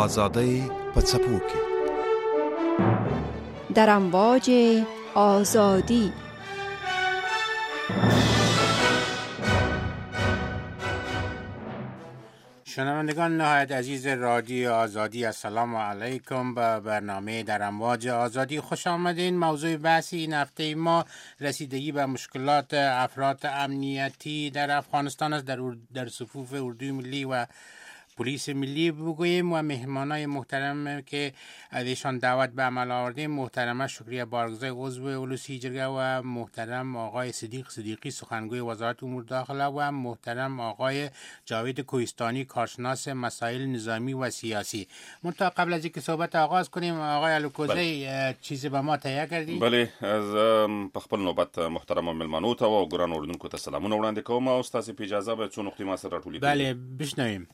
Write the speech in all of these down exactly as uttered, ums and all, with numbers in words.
آزادی په څپو کې در امواج آزادی. شنوندگان نهایت عزیز رادیو آزادی، السلام علیکم. به برنامه در امواج آزادی خوش آمدین. موضوع بحثی این هفته ما رسیدگی به مشکلات افراد امنیتی در افغانستان است. در, در صفوف اردوی ملی و پلیس ملی بگوییم و مهمانای محترم که ازشان دعوت به عمل آوردیم، محترمه شکریه بارگزای عضو اولوسی جرگه و محترم آقای صدیق صدیقی سخنگوی وزارت امور داخله و محترم آقای جاوید کوهستانی کارشناس مسائل نظامی و سیاسی. منتها قبل از اینکه صحبت آغاز کنیم آقای الوکوزی چیزی به ما تهیه کردی؟ بله، از په خپل نوبت محترم ملمنو ته او ګران اوردونکو ته سلامونه وړاندې کوم او ستاسو په اجازه به څو نقطې ما سره راټولې کړم. بله بشنویم.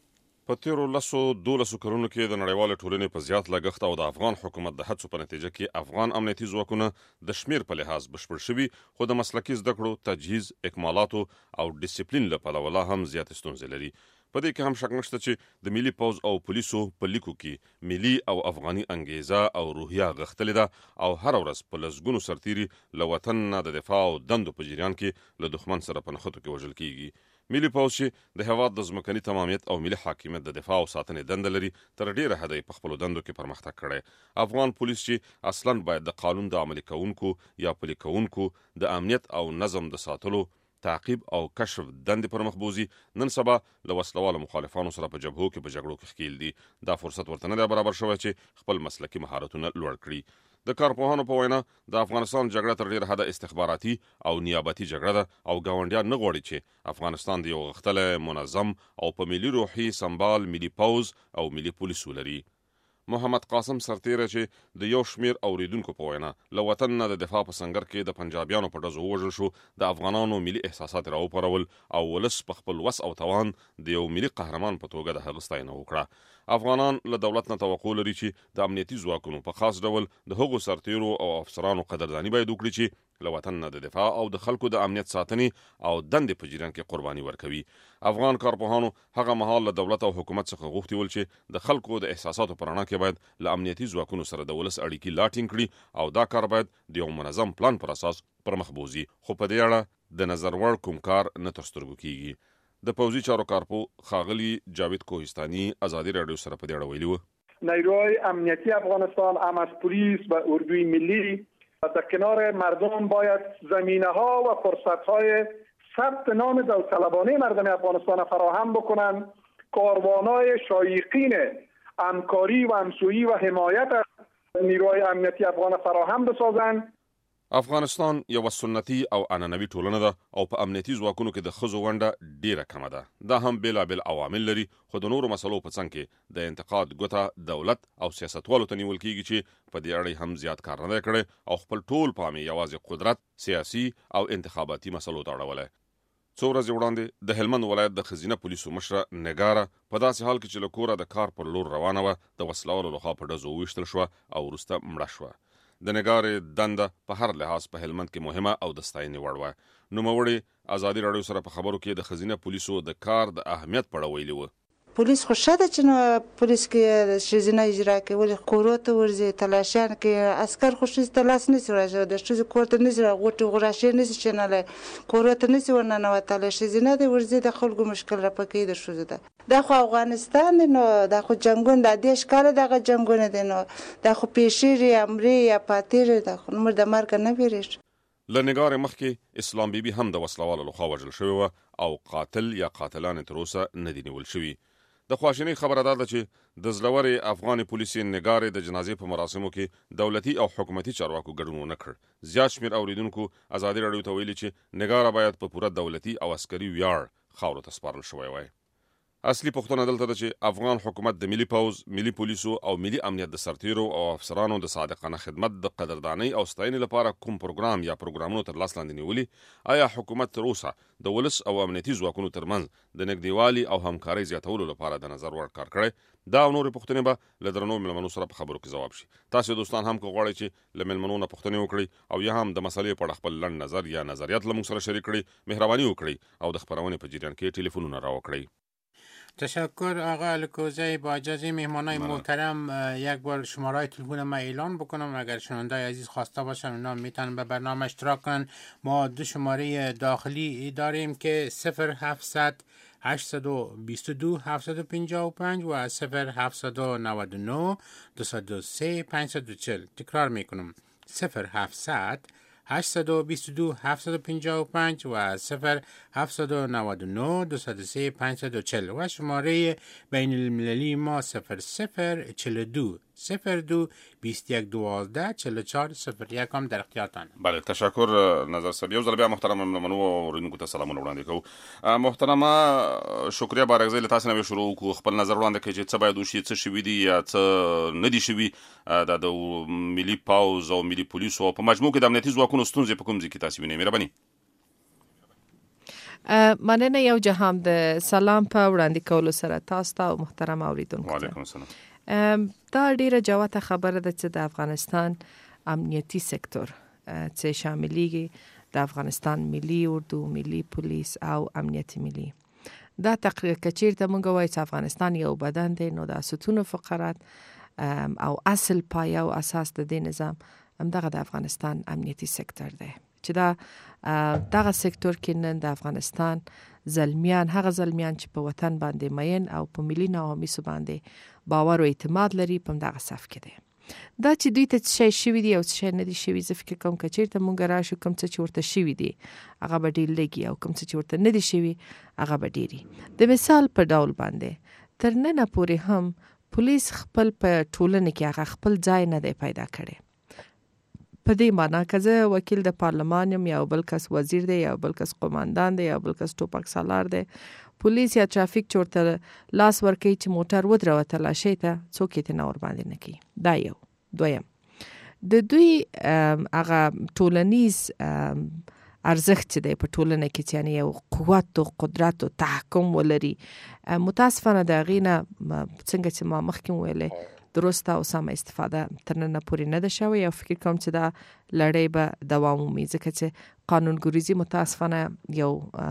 په تیرو لسو دولسو کلونو کې د نړیوالې ټولنې په زیات لګښت او د افغان حکومت د هڅو په نتیجه کې افغان امنیتي ځواکونه د شمیر په لحاظ بشپړ شوي، خو د مسلکي زده کړو، تجهیز، اکمالاتو او ډیسپلین له پلوه لا هم زیات ستونزې لري. په دې کې هم شک نشته چې د ملي پوځ او پولیسو په لیکو کې ملي او افغاني انګیزه او روحیه غښتلې ده او هر ورځ په لسګونو سرتیري له وطن نه د دفاع او دندو په جریان کې له دښمن سره په نښتو کې وژل کیږي. ملي پوځ چې د هېواد د ځمکني تمامیت او ملي حاکمیت د دفاع او ساتنې دنده لري، تر ډیره حده په خپلو دندو کې پرمختګ کړی. افغان پولیس چې اصلا باید د قانون د عملي کوونکو یا پلي کوونکو د امنیت او نظم د ساتلو، تعقیب او کشف دندې پر مخ بوزي، نن سبا له وسلوالو مخالفانو سره په جبهو کې په جګړو کې ښکیل دي. دا فرصت ورته نه دی برابر شوی چې خپل مسلکي مهارتونه لوړ کړي. د کارپوهانو په وینا د افغانستان جګړه تر ډیره حده استخباراتي او نیابتي جګړه ده او ګاونډیان نه غواړي چې افغانستان د یو غښتلی، منظم او په ملي روحي سمبال ملي پوځ او ملي پولیس ولري. محمد قاسم سرتیره چې د یو شمیر اوریدونکو په وینا له وطن نه د دفاع په سنګر کې د پنجابیانو په ډزو ووژل شو، د افغانانو ملي احساسات راوپارول او ولس په خپل وس او توان د یو ملي قهرمان په توګه د هغه ستاینه وکړه. افغانان له دولت نه توقع لري چې د امنیتي ځواکونو په خاص ډول د هغو سرتیرو او افسرانو قدرداني باید وکړي چې له وطن نه د دفاع او د خلکو د امنیت ساتنې او دندې په جریان کې قرباني ورکوي. افغان کارپوهانو هغه مهال له دولت او حکومت څخه غوښتي ول چې د خلکو د احساساتو په رڼا کې باید له امنیتي ځواکونو سره د ولس اړیکې لا ټینګ کړي او دا کار باید د یو منظم پلان پر اساس پر مخ بوځي، خو په دې اړه د نظر وړ کوم کار نه تر سترګو کیږي. د پوځي چارو کارپو ښاغلي جاوید کوهستانی ازادي راډیو سره په دې اړه ویلي و: نیروهای امنیتی افغانستان هم از پلیس و اردوی ملی در کنار مردم باید زمینه ها و فرصت های ثبت نام داوطلبانه مردم افغانستان فراهم بکنند، کاروانای شایقین همکاری و همسویی و حمایت از نیروهای امنیتی افغان فراهم بسازند. افغانستان یو سنتي او عنعنوي ټولنه ده او په امنیتي ځواکونو کې د ښځو ونډه ډیره کمه ده. دا هم بیلابیل عوامل لري، خو د نورو مسلو په څنګ کې د انتقاد ګوته دولت او سیاستوالو ته نیول کیږي چې په دې اړه هم زیات کار نه دی کړی او خپل ټول پام یې یوازې قدرت، سیاسي او انتخاباتي مسلو ته اړولی. څو ورځې وړاندې د هلمند ولایت د ښځینه پولیسو مشره نګاره په داسې حال کې چې له کوره د کار پر لور روانه وه د وسلوالو لخوا په ډزو وویشتل شوه او وروسته مړه شوه. د نګارې دنده په هر لحاظ په هلمند کې مهمه او د ستاینې وړ وه. نوموړې ازادي راډیو سره په خبرو کې د ښځینه پولیسو د کار د اهمیت په اړه ویلي وه. پولیس خوشا ده چې نو پولیس کې ښځینه اجرا کوي، کورو ته ورځي، تلاشیان کې عسکر خو ښځې ته لاس نشي راځي، د ښځې کور ته نشي راغوټې غراشې نشي چینلی، کورو ته نشي ورننوتلی. ښځینه دی ورځي د خلکو مشکل راپکوي د ښځو ده. دا خو افغانستان دی، نو دا خو جنګونه دا دېرش کاله دغه جنګونه دی، نو دا خو پیښېږي یا مرې یا پاتېږي، دا خو نور د مرګه نه ویرېږي. له نګارې مخکې اسلام بیبي هم د وسلوالو لخوا وژل شوې وه او قاتل یا قاتلان تر اوسه نه دي نیول شوي. د خواشینۍ خبره دا ده چې د زړورې افغاني پولیسې نګارې د جنازې په مراسمو کې دولتي او حکومتي چارواکو ګډون ونه کړ. زیات شمېر اوریدونکو ازادي راډیو ته ویلي چې نګاره باید په پوره دولتي او عسکري ویاړ خاورو ته سپارل شوی وای. اصلي پوښتنه دلته ده چې افغان حکومت د ملي پوځ، ملي پولیسو او ملي امنیت د سرتیرو او افسرانو د صادقانه خدمت د قدردانۍ او ستاینې لپاره کوم پروګرام یا پروګرامونو تر لاس لاندې نیولي؟ آیا حکومت تر اوسه د ولس او امنیتي ځواکونو ترمنځ د نږدېوالي او همکارۍ زیاتولو لپاره د نظر وړ کار کړی؟ دا او نورې پوښتنې به له درنو مېلمنو سره په خبرو کې ځواب شي. تاسو دوستان هم که غواړئ چې له مېلمنو نه پوښتنې وکړئ او یا هم د مسلې په اړه خپل لنډ نظر یا نظریات له موږ سره شریک کړئ، مهرباني وکړئ او د خپرونې په جریان کې ټلیفونونه راوکړئ. تشکر آقا الکوزی. با اجازه مهمانای محترم یک بار شماره تلفن ما اعلان بکنم، اگر شنوندای عزیز خواسته باشن اونا میتونن به برنامه اشتراک کنن. ما دو شماره داخلی داریم که صفر هفتصد هشتصد و بیست و دو هفتصد و پنجاه و پنج و صفر هفتصد و نود و نه دویست و سه پانصد و چهل. تکرار میکنم صفر هفتصد هشتصد و بیست و دو هفتصد و پنجاه و پنج و صفر هفتصد و نود و نه دویست و سه پانصد و چهل و شماره بین المللی ما صفر صفر چهل و دو صفر دو بیست و یک دوازده چهل و چهار صفر یک هم در اختیارتان. بله تشکر نظر صاحب. یو ځل بیا محترم منو ورونکو ته سلامونه وړاندې کوو. محترمه شکریه بارګزی له تاسو نه شروع کو خپل نظر وړاندې کړئ چې څه باید وشي، څه شوي دي یا څه نه دي شوي د ملي پاوز او ملي پولیسو په مجموع کې د امنیتي ځواکونو ستونزې په کوم ځای کې تاسو وینئ؟ مهرباني. مننه یو جهان د سلام په وړاندې کولو سره تاسو ته او محترم اوریدونکو. وعلیکم السلام. دا ډیره جوته خبره ده چې د افغانستان امنیتي سکتور چې شاملېږي د افغانستان ملي اردو، ملي پولیس او امنیت ملي، دا تقریر کچیرته مونږ وایو چې افغانستان یو بدن دی، نو د ستون فقرات او اصل پایه او اساس د دې نظام همدغه د افغانستان امنیتي سکتور دی چې دا دغه سکتور کې نن د افغانستان زلمیان، هغه زلمیان چې په وطن باندې مین او په ملي نواميسو باندې باور او اعتماد لري په دغه صف کې دی. دا چې دوی ته څه شي دي او څه نه دي شوي، زه فکر کوم که چیرته مونږ راشو کوم څه چې ورته شوي دي هغه به ډېر لږي او کوم څه چې ورته نه دي شوي هغه به ډېري. د مثال په ډول باندې تر ننه پورې هم پولیس خپل په ټولنه کې هغه خپل ځای نه دی پیدا کړی. په دې معنا که زه وکیل د پارلمان یم، یا بل کس وزیر دی، یا بل کس قوماندان دی، یا بل کس ټوپک سالار دی، پولیس یا ترافیک چورته لاس ورکوي چې موټر ودروه تلاشۍ ته، څوک یې نه ور باندې نه کوي. دا یو. دویم، د دوی هغه ټولنیز ارزښت چې دی په ټولنه کې چې یعنې یو قوت او قدرت او تحکم ولري، متاسفانه د هغې نه څنګه چې ما مخکې وویلې درسته او سمه استفاده تر ننه پورې نه ده شوې او فکر کوم چې دا لړۍ به دوام ومومي، ځکه چې قانونګریزي متاسفانه یو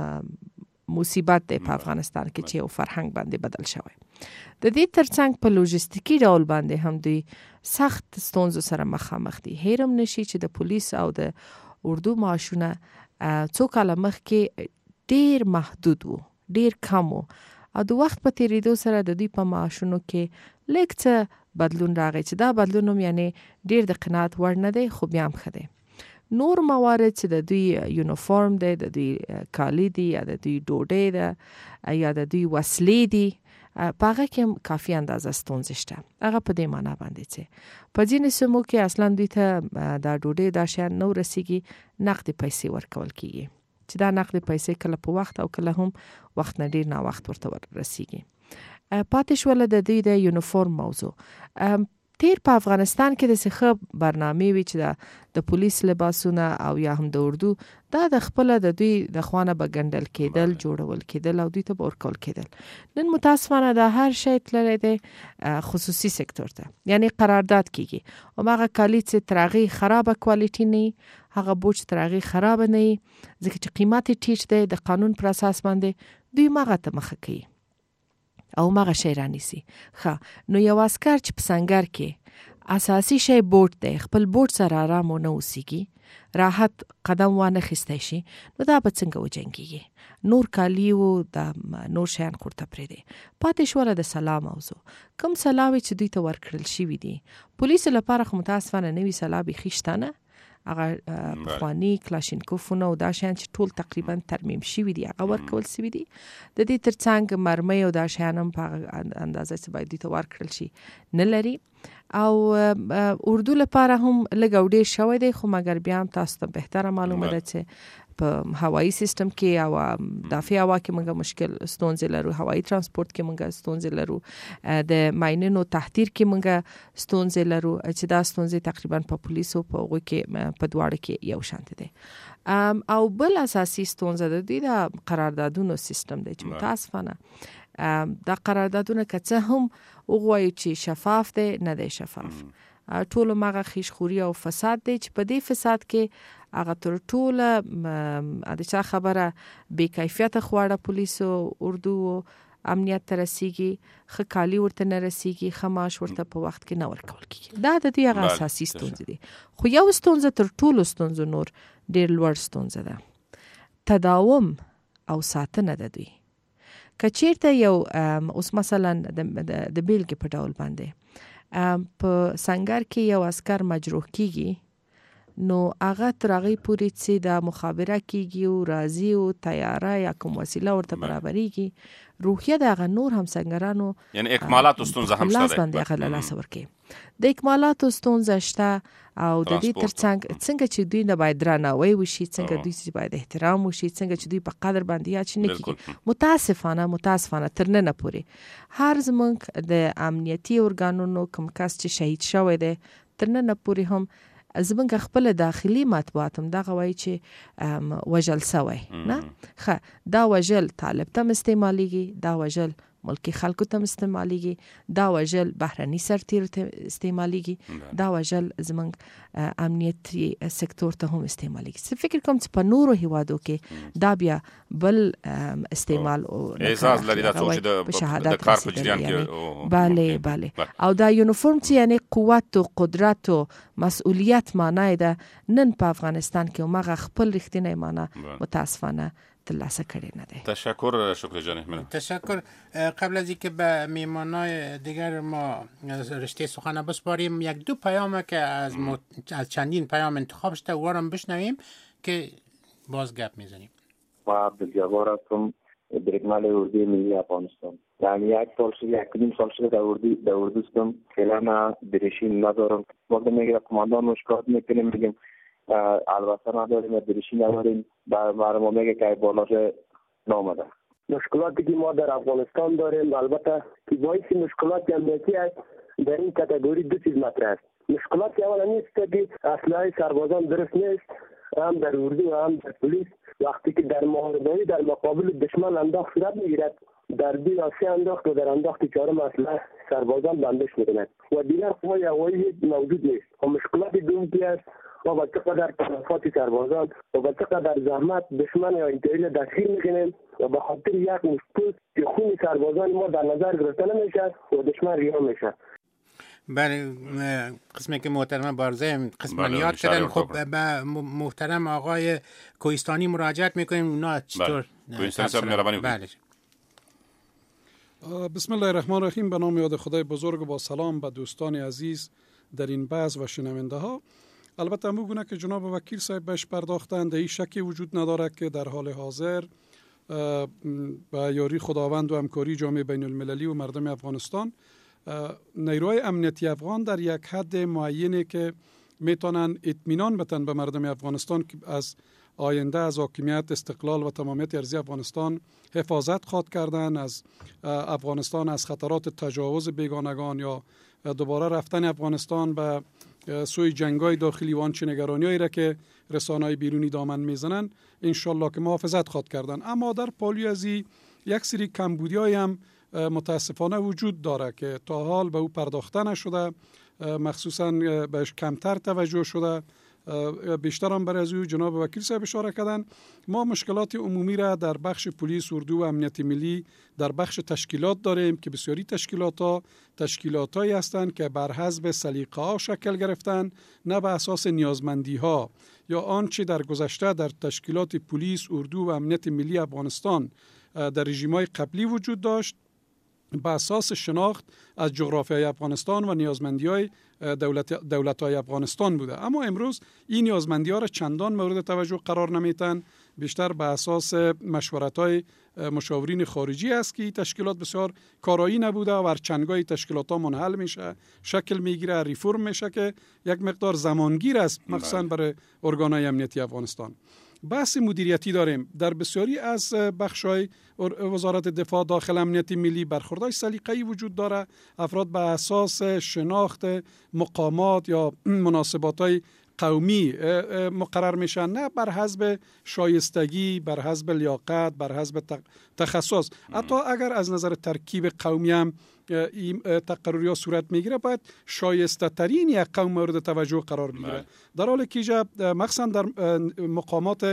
مصیبت دی په افغانستان کې چې یو فرهنګ باندې بدل شوی. د دې ترڅنګ په لوجستیکي ډول باندې هم دوی سخت ستونزو سره مخامخ دي. هیرم نشي چې د پولیس او د اردو معاشونه څو کاله مخکې ډیر محدود وو، ډیر کم وو او د وخت په تیریدو سره د دوی په معاشونو کې لږ څه بدلون راغی چې دا بدلون هم یعنی ډیر د قناعت وړ نه دی، خو بیا هم ښه دی. نور موارد چې د دوی یونیفورم دی، د دوی کالی دی، یا د دوی ډوډۍ ده، یا د دوی وسلې دي، په هغه کې هم کافي اندازه ستونزې شته. هغه په دې معنا باندې چې په ځینې سیمو کې اصلا دوی ته دا ډوډۍ دا شیان نه ورسیږي، نقدې پیسې ورکول کیږي چې دا نقدې پیسې کله په وخت او کله هم وخت نه ډیر نه وخت ورته ورسیږي. پاتې شوله د دوی د یونیفورم موضوع. تیر په افغانستان کې د څه برنامې وي چې د پولیس لباسونه او یا هم د اردو دا د خپل د دوی د خوانه به ګندل کېدل، جوړول کېدل او دوی ته ورکول کېدل. نن متاسفانه دا هر شی تللی دی خصوصي سکتور ته، یعنی قرارداد کیږي او هغه کالی چې تر هغې خرابه کوالټي نه، هغه بوج تر هغې خرابه نه، ځکه چې قیمت یې ټیټ دی، د قانون پر اساس باندې دوی مغه ته مخه کوي او مغه شی رانیسي. ښه، نو یو عسکر چې په سنګر کې اساسي شی بوټ دی، خپل بوټ سره آرام ونه اوسیږي، راحت قدم وانه خستی شي، نو دا به څنګه وجنګیږي؟ نور کالی و د نور شیان خورته پرېږدي. پاتې شوله د سلا موضوع. کوم سلاوې چې دوی ته ورکړل شوي دي، پولیسو لپاره خو متاسفانه نوي سلا بیخي شته نه، هغه پخواني کلاشینکوفونه او دا شیان چې ټول تقریبا ترمیم شوي دي هغه ورکول شوي دي. د دې ترڅنګ مرمۍ او دا شیان هم په اندازه چې باید دوی ته ورکړل شي نه لري. او اردو لپاره هم لږ او ډېر شوی دی، خو مګر بیا هم تاسو ته بهتره معلومه ده چې په هوایي سیستم کې او دافع هوا کې موږ مشکل ستونزې لرو، هوایي ترانسپورت کې موږ ستونزې لرو، د ماینونو تحتیر کې موږ ستونزې لرو چې دا ستونزې تقریبا په پولیسو په هغوی کې په دواړو کې یو شانته دی. او بل اساسي ستونزه د دوی د قراردادونو سیستم دی چې متاسفانه دا قراردادونه که څه هم وغواړي چې شفاف دی، نه دی شفاف. ټول مغه خیشخوري او فساد دی چې په دې فساد کې هغه تر ټوله د چا خبره بې کیفیته خواړه پولیسو اردو امنیت ته رسیږي، ښه کالي ورته نه رسیږي، ښه معاش ورته په وخت کې نه ورکول کیږي. دا د دې هغه اساسي ستونزې دي. خو یو ستونزه تر ټولو ستونزو نور ډېر لوړ ستونزه ده، تداوم او ساتنه د دوی. که چیرته یو اوس مثلا د بیلګې په ډول باندې په سنگر کې یو عسکر مجروح کیږي، نو هغه تر هغه پورې چې د مخابره کیږي او راځي او تیاره یا کوم وسیله ورته برابرېږي، روحیه د هغه نور هم سنگرانو یعنی اکمالات ستونزه هم شته، لاس باندې هغه له لاسه ورکوي. د اکمالاتو ستونزه شته او د دې ترڅنګ څنګه چې دوی نه باید درناوی وشي، څنګه دوی چې باید احترام وشي، څنګه چې دوی په قدر باندې یاد شي نه کیږي. متاسفانه متاسفانه تر نن پورې هر زمونږ د امنیتي ارګانونو کوم کس چې شهید شوی دی، تر نن پورې هم زمونږ خپل داخلي مطبوعات هم دغه وایي چې وژل سوی نه. ښه، دا وژل طالب ته استعمالیږي، دا وژل ملکی خلکو ته استعمالیږي، دا وژل بهرني سرتیرو ته استعمالیږي، دا وژل زمونږ امنیتي سکتور ته هم استعمالیږي. زه فکر کوم چې په نورو هیوادو کې دا بیا بل استعمال او احساس لري دا څه چې د کار په جریان کې بله بله او دا یونیفورم چې یعنی قوت او قدرت او مسئولیت معنی ده، نن په افغانستان کې مغه خپل رښتینی معنی متاسفانه تلاسه کړی نه ده. تشکر شکر جان. تشکر. قبل از اینکه به میهمانای دیگر ما رشته سخن بسپاریم، یک دو پیام که از م... از چندین پیام انتخاب شده وارم بشنویم که باز گپ میزنیم. ما عبدالجبار هستم، برگمال اردوی ملی افغانستان. یعنی یک سال شده، یک نیم سال شده در اردو در اردو هستم. فعلا درشین ندارم. وقتی میگه کماندان مشکلات میکنیم، میگیم البته نداریم، درشین نداریم، برای ما میگه که بالاش نامده. مشکلاتی که ما در افغانستان داریم البته که باعث مشکلات امنیتی است، در این کاتگوری دو چیز مطرح است. مشکلات اولا نیست که اسلحه سربازان درست نیست، هم در اردو هم در پلیس وقتی که در محاربه در مقابل دشمن انداخت صورت میگیرد، در دو یا سه انداخت و در انداخت چهارم اسلحه سربازان بندش میکنند و دیگر قوای هوایی موجود نیست. و مشکلات دومی است و با چقدر تلفات سربازان و با چقدر زحمت دشمن یا انتحاری دستگیر میکنیم و به خاطر یک مشکل که خون سربازان ما در نظر گرفته نمیشه و دشمن رها میشه. بله، قسمی که محترم بارزه قسمانیات کردن. خب به محترم آقای کوهستانی مراجعت میکنیم، اونا چطور؟ کوهستانی صاحب مهربانی کنید. بله. بسم الله الرحمن الرحیم. به نام یاد خدای بزرگ و با سلام به دوستان عزیز در این بحث و شنونده ها. البته همون گونه که جناب وکیل صاحب بهش پرداختند، این شکی وجود نداره که در حال حاضر با یاری خداوند و همکاری جامعه بین المللی و مردم افغانستان، نیروهای امنیتی افغان در یک حد معینی که میتونن اطمینان بدن به مردم افغانستان که از آینده، از حاکمیت، استقلال و تمامیت ارضی افغانستان حفاظت خواد کردن، از افغانستان از خطرات تجاوز بیگانگان یا دوباره رفتن افغانستان به سوی جنگای داخلی و آنچه نگرانی‌هایی را که رسانه‌های بیرونی دامن میزنن انشالله که محافظت خواد کردن. اما در پالی ازی یک سری کمبودی‌های هم متاسفانه وجود داره که تا حال به او پرداخته نشده، مخصوصا بهش کمتر توجه شده. بیشتر هم برای از او جناب وکیل صاحب اشاره کردن. ما مشکلات عمومی را در بخش پلیس، اردو و امنیت ملی در بخش تشکیلات داریم که بسیاری تشکیلات ها تشکیلات هایی هستند که بر حسب سلیقه ها شکل گرفتن، نه به اساس نیازمندی ها یا آنچه در گذشته در تشکیلات پلیس، اردو و امنیت ملی افغانستان در رژیم‌های قبلی وجود داشت، به اساس شناخت از جغرافیای افغانستان و نیازمندی‌های دولت دولت‌های افغانستان بوده. اما امروز این نیازمندی‌ها را چندان مورد توجه قرار نمیدن، بیشتر به اساس مشورت‌های مشاورین خارجی است که تشکیلات بسیار کارایی نبوده و ورچنگای تشکیلات‌ها منحل میشه، شکل میگیره، ریفرم میشه که یک مقدار زمانگیر است، مخصوصا برای ارگان‌های امنیتی افغانستان. بحث مدیریتی داریم. در بسیاری از بخش‌های وزارت دفاع داخل امنیت ملی برخوردهای سلیقه‌ای وجود داره. افراد به اساس شناخت مقامات یا مناسبات‌های قومی مقرر میشن، نه بر حسب شایستگی، بر حسب لیاقت، بر حسب تخصص. حتی اگر از نظر ترکیب قومی هم این تقرری ها صورت میگیره، باید شایسته ترین یک قوم مورد توجه قرار بگیره. در حالی که مخصوصا در مقامات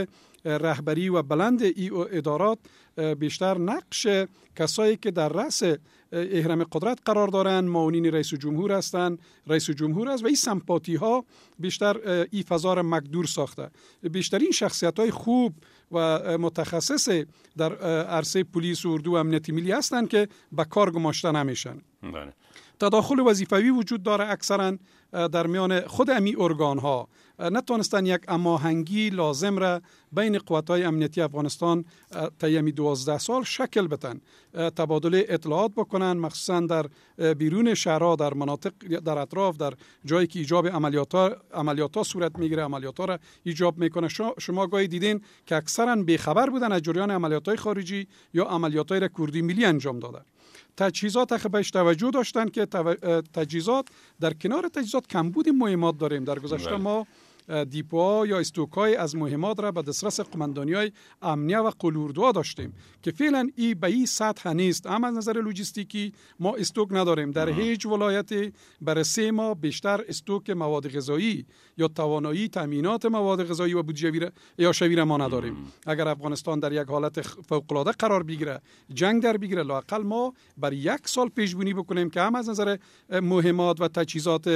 رهبری و بلند ای ادارات بیشتر نقش کسایی که در رأس اهرم قدرت قرار دارند، معاونین رئیس جمهور هستند، رئیس جمهور است و این سمپاتی ها بیشتر این فضا را مقدور ساخته. بیشترین شخصیت های خوب و متخصص در عرصه پلیس و اردو و امنیت ملی هستند که به کار گماشته نمیشن. بله. تداخل وظیفوی وجود داره اکثرا در میان خود امی ارگان ها، نتونستن یک هماهنگی لازم را بین قوت‌های امنیتی افغانستان طی دوازده سال شکل بدن، تبادل اطلاعات بکنن، مخصوصا در بیرون شهرها، در مناطق در اطراف، در جایی که ایجاب عملیات‌ها عملیات‌ها صورت میگیره، عملیات‌ها را ایجاب میکنه. شما گاهی دیدین که اکثرا بیخبر بودن از جریان عملیات‌های خارجی یا عملیات‌های را کردی ملی انجام داده. تجهیزات خبرش توجه داشتن که تجهیزات در کنار تجهیزات کمبود مهمات داریم. در گذشته ما دیپوها یا استوکای از مهمات را به دسترس قماندانی‌های امنیه و قلوردوها داشتیم که فعلا ای به این سطح نیست. اما از نظر لوجستیکی ما استوک نداریم. در هیچ ولایتی بررسی ما بیشتر استوک مواد غذایی یا توانایی تامینات مواد غذایی و بودجه یا شویره ما نداریم. اگر افغانستان در یک حالت فوق‌العاده قرار بگیره، جنگ در بگیره، لااقل ما بر یک سال پیش بینی بکنیم که هم از نظر مهمات و تجهیزات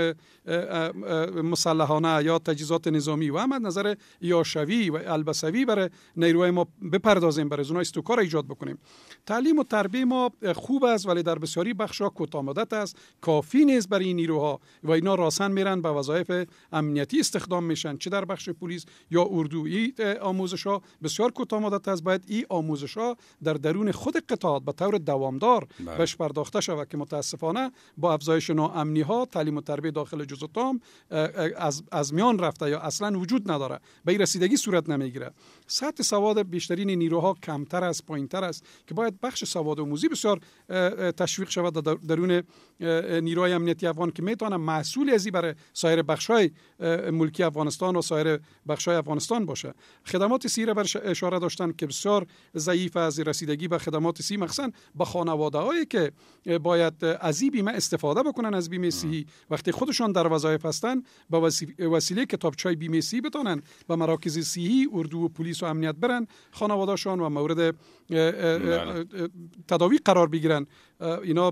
مسلحانه یا تجهیزات نظامی و هم از نظر یاشوی و البسوی برای نیروهای ما بپردازیم، برای اونها استوکار ایجاد بکنیم. تعلیم و تربیه ما خوب است ولی در بسیاری بخش‌ها کوتاه مدت است، کافی نیست برای این نیروها و اینا راسن میرن به وظایف امنیتی استخدام میشن، چه در بخش پلیس یا اردویی. آموزش‌ها بسیار کوتاه مدت است. باید این آموزش‌ها در درون خود قطاعات به طور دوامدار بهش پرداخته شود که متاسفانه با افزایش ناامنی‌ها تعلیم و تربیه داخل جزء تام از از میان رفته یا اصلا وجود نداره، به این رسیدگی صورت نمیگیره. سطح سواد بیشترین نیروها کمتر است، پایینتر است که باید بخش سواد آموزی بسیار تشویق شود در درون نیروهای امنیتی افغان که میتونه محصولی ازی برای سایر بخش‌های ملکی افغانستان و سایر بخش‌های افغانستان باشه. خدمات سی را برش اشاره داشتن که بسیار ضعیف از رسیدگی به خدمات سی، مخصوصا به خانواده‌هایی که باید از این بیمه استفاده بکنن، از بیمه صحی، وقتی خودشان در وظایف هستن با وسیله کتابچه‌های بیمه صحی بتونن به مراکز صحی، اردو و پلیس و امنیت برن، خانواده‌شان و مورد تداوی قرار بگیرن، اینا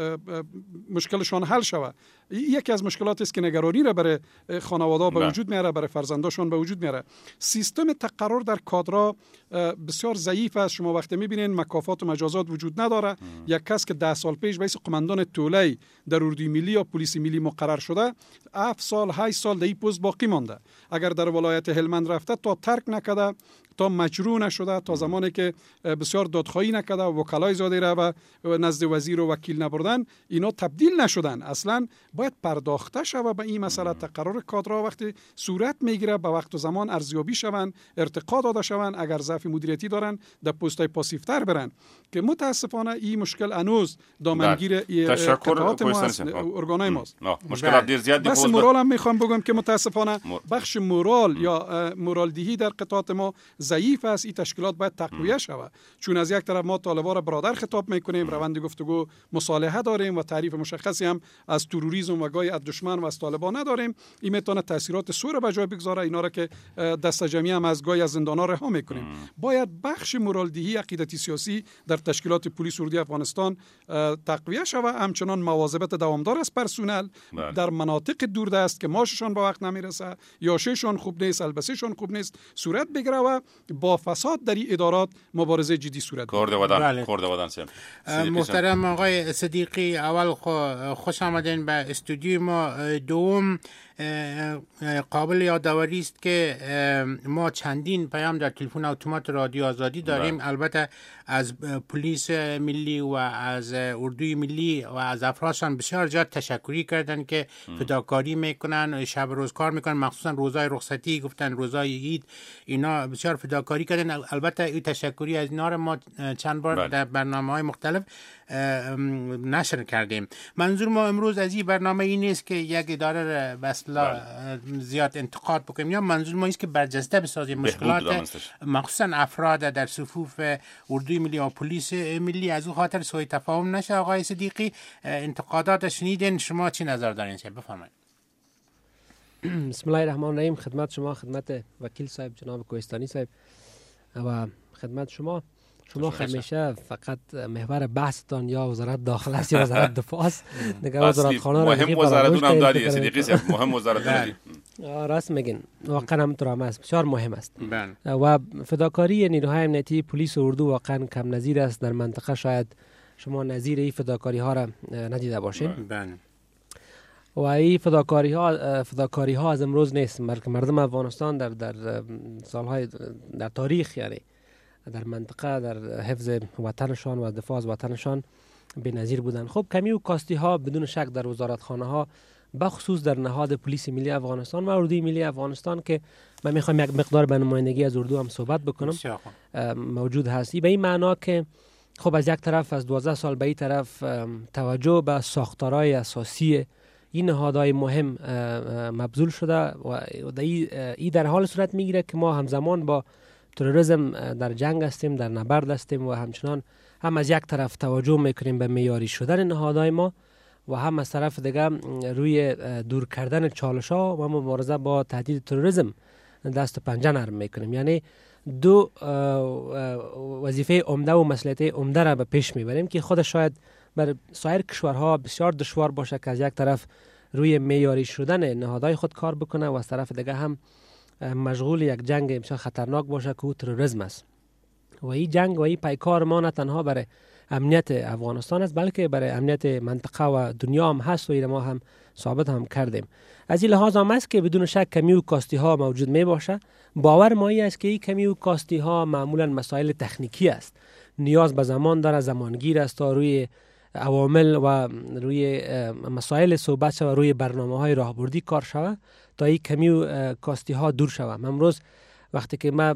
مشکلشان حل شود. یکی از مشکلات است که نگرانی را برای خانواده‌ها به وجود میاره، برای فرزنداشون به وجود میاره. سیستم تقرر در کادرها بسیار ضعیف است. شما وقتی میبینین مکافات و مجازات وجود نداره. یک کس که ده سال پیش به حیث قماندان توله در اردوی ملی یا پلیس ملی مقرر شده، هفت سال هشت سال در این پست باقی مانده. اگر در ولایت هلمند رفته تا ترک نکرده، تا مجروح نشده، تا زمانی که بسیار دادخواهی نکرده، وکلای زاده را و نزد وزیر و وکیل نبردن، اینا تبدیل نشدن. اصلا باید پرداخته شود به این مسئله. تقرر کادرها وقتی صورت میگیره به وقت و زمان ارزیابی شوند، ارتقا داده شوند، اگر ضعف مدیریتی دارن در پست‌های پاسیفتر برن که متاسفانه این مشکل هنوز دامنگیر قطعات ما است، ارگانای ماست. مشکلات دیر زیاد. بس مورال هم میخوام بگم که متاسفانه بخش مورال یا مورال دهی در قطعات ما ضعیف است. این تشکیلات باید تقویه شود، چون از یک طرف ما طالبان را برادر خطاب میکنیم، روند گفتگو مصالحه داریم و تعریف مشخصی هم از تروریسم و گاهی از دشمن و از طالبان نداریم. این میتونه تاثیرات سور به جای بگذاره، اینا را که دست جمعی هم از گاهی از زندانا رها میکنیم. باید بخش مورال دهی عقیدتی سیاسی در تشکیلات پلیس اردوی افغانستان تقویه شود. همچنان مواظبت دوامدار از پرسونل در مناطق دوردست که ماششان با وقت نمیرسه، یاشهشان خوب نیست، البسهشان خوب نیست، صورت بگیره و با فساد در این ادارات مبارزه جدی صورت بگیره. خورده ودان سیم. محترم آقای صدیقی، اول خوش آمدین به استودیوی ما. دوم قابل یادآوری است که ما چندین پیام در تلفن اتومات رادیو آزادی داریم، ده. البته از پلیس ملی و از اردوی ملی و از افرادشان بسیار زیاد تشکری کردن که فداکاری میکنن، شب روز کار میکنن، مخصوصا روزای رخصتی، گفتن روزای عید، اینا بسیار فداکاری کردن. البته این تشکری از اینا ما چند بار ده. در برنامه‌های مختلف نشر کردیم. منظور ما امروز از این برنامه این نیست که یک اداره بسلا زیاد انتقاد بکنیم، یا منظور ما است که برجسته بسازیم مشکلات مخصوصا افراد در صفوف اردوی ملی و پلیس ملی. از اون خاطر سوء تفاهم نشه. آقای صدیقی، انتقادات شنیدین، شما چی نظر دارین؟ بفرمایید. بسم الله الرحمن الرحیم. خدمت شما، خدمت وکیل صاحب جناب کوهستانی صاحب و خدمت شما. شما همیشه فقط محور بحثتان یا وزارت داخله است یا وزارت دفاع است. دیگه وزارت خانه را مهم وزارتون هم داری صدیقی صاحب، مهم وزارت داری. راست میگین، واقعا هم تو است، بسیار مهم است. و فداکاری نیروهای امنیتی پلیس و اردو واقعا کم نظیر است در منطقه. شاید شما نظیر این فداکاری ها را ندیده باشین. و این فداکاری ها فداکاری ها از امروز نیست. مردم افغانستان در در سالهای در تاریخ، یعنی در منطقه، در حفظ وطنشان و دفاع از وطنشان بی‌نظیر بودند. خب کمی و کاستی ها بدون شک در وزارتخانه ها، بخصوص در نهاد پلیس ملی افغانستان و اردوی ملی افغانستان که من میخوام یک مقدار به نمایندگی از اردو هم صحبت بکنم، موجود هستی. به این معنا که خب از یک طرف از دوازده سال به این طرف توجه به ساختارهای اساسی این نهادهای مهم مبذول شده و این در حال صورت میگیره که ما همزمان با تروریسم در جنگ هستیم، در نبرد هستیم و همچنان هم از یک طرف توجه میکنیم به معیاری شدن نهادهای ما و هم از طرف دیگه روی دور کردن چالش‌ها و مبارزه با تهدید تروریسم دست و پنجه نرم میکنیم. یعنی دو وظیفه عمده و مسئولیت عمده را به پیش میبریم که خود شاید بر سایر کشورها بسیار دشوار باشه که از یک طرف روی معیاری شدن نهادهای خود کار بکنه و از طرف دیگه هم مشغول یک جنگ بسیار خطرناک باشه که او تروریسم است. و این جنگ و این پیکار ما نه تنها برای امنیت افغانستان است بلکه برای امنیت منطقه و دنیا هم هست و این ما هم ثابت هم کردیم. از این لحاظ هم است که بدون شک کمی و کاستی ها موجود می باشه. باور ما است که این کمی و کاستی ها معمولا مسائل تکنیکی است، نیاز به زمان داره، زمانگیر است تا روی عوامل و روی مسائل صحبت شود، روی برنامه های راهبردی کار شود تا این کمی و کاستی ها دور شود. امروز وقتی که من